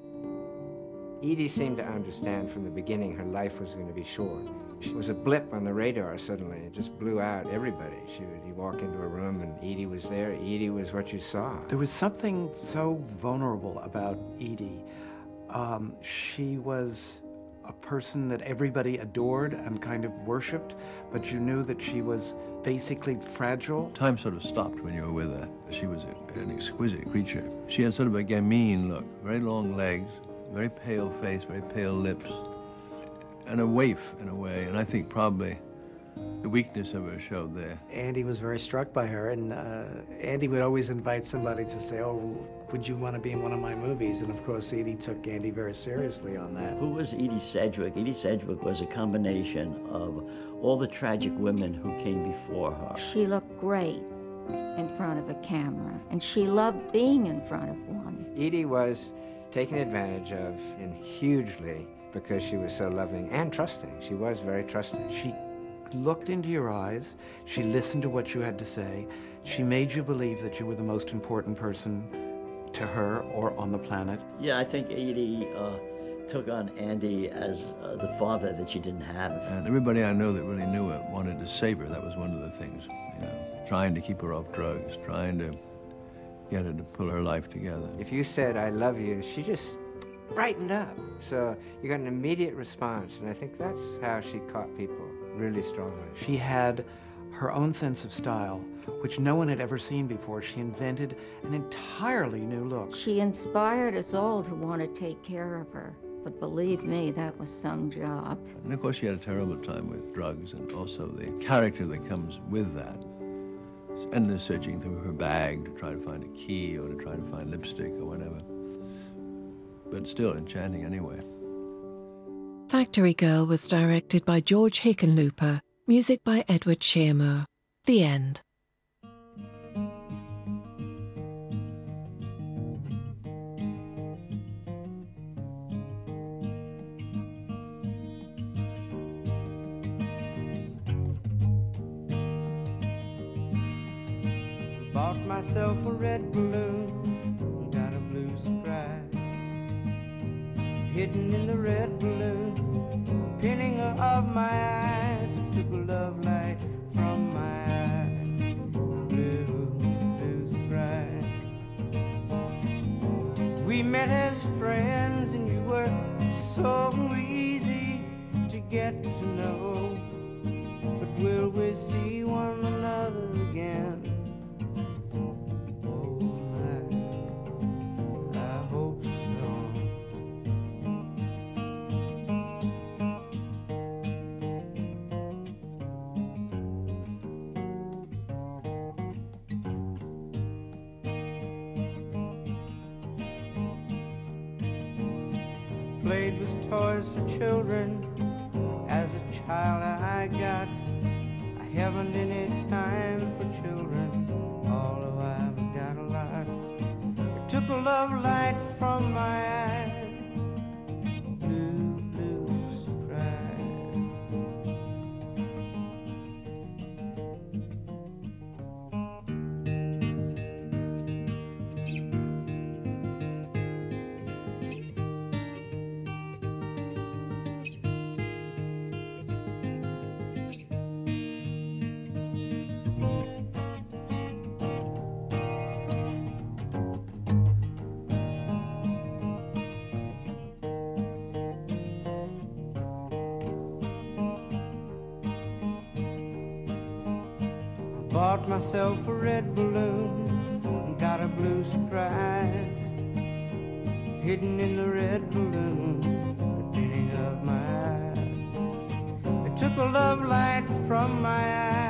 Edie seemed to understand from the beginning her life was going to be short. She was a blip on the radar suddenly. It just blew out everybody. She would you walk into a room and Edie was there. Edie was what you saw. There was something so vulnerable about Edie. Um, she was a person that everybody adored and kind of worshipped, but you knew that she was basically fragile. Time sort of stopped when you were with her. She was a, an exquisite creature. She had sort of a gamine look, very long legs, very pale face, very pale lips, and a waif in a way, and I think probably the weakness of her showed there. Andy was very struck by her, and uh, Andy would always invite somebody to say, oh, would you want to be in one of my movies? And of course, Edie took Andy very seriously on that. Who was Edie Sedgwick? Edie Sedgwick was a combination of all the tragic women who came before her. She looked great in front of a camera, and she loved being in front of one. Edie was taken advantage of in hugely because she was so loving and trusting. She was very trusting. She looked into your eyes, she listened to what you had to say, she made you believe that you were the most important person to her or on the planet. Yeah, I think Edie uh, took on Andy as uh, the father that she didn't have. And everybody I know that really knew her wanted to save her. That was one of the things, you know, trying to keep her off drugs, trying to get her to pull her life together. If you said, I love you, she just brightened up. So you got an immediate response, and I think that's how she caught people really strongly. She had her own sense of style, which no one had ever seen before. She invented an entirely new look. She inspired us all to want to take care of her. But believe me, that was some job. And of course she had a terrible time with drugs, and also the character that comes with that. It's endless searching through her bag to try to find a key or to try to find lipstick or whatever. But still enchanting anyway. Factory Girl was directed by George Hickenlooper, music by Edward Shearmur. The end. Bought myself a red balloon, got a blue surprise. Hidden in the red balloon, pinning her of my eyes. I took a love light from my eyes. Blue, blue surprise. We met as friends and you were so easy to get to know. But will we see one another again? Played with toys for children. As a child I got, I haven't any time for children, although I've got a lot. I took a love light from my eyes. Blue, blue surprise. Bought myself a red balloon, got a blue surprise. Hidden in the red balloon, the pinning of my took a love light from my eye.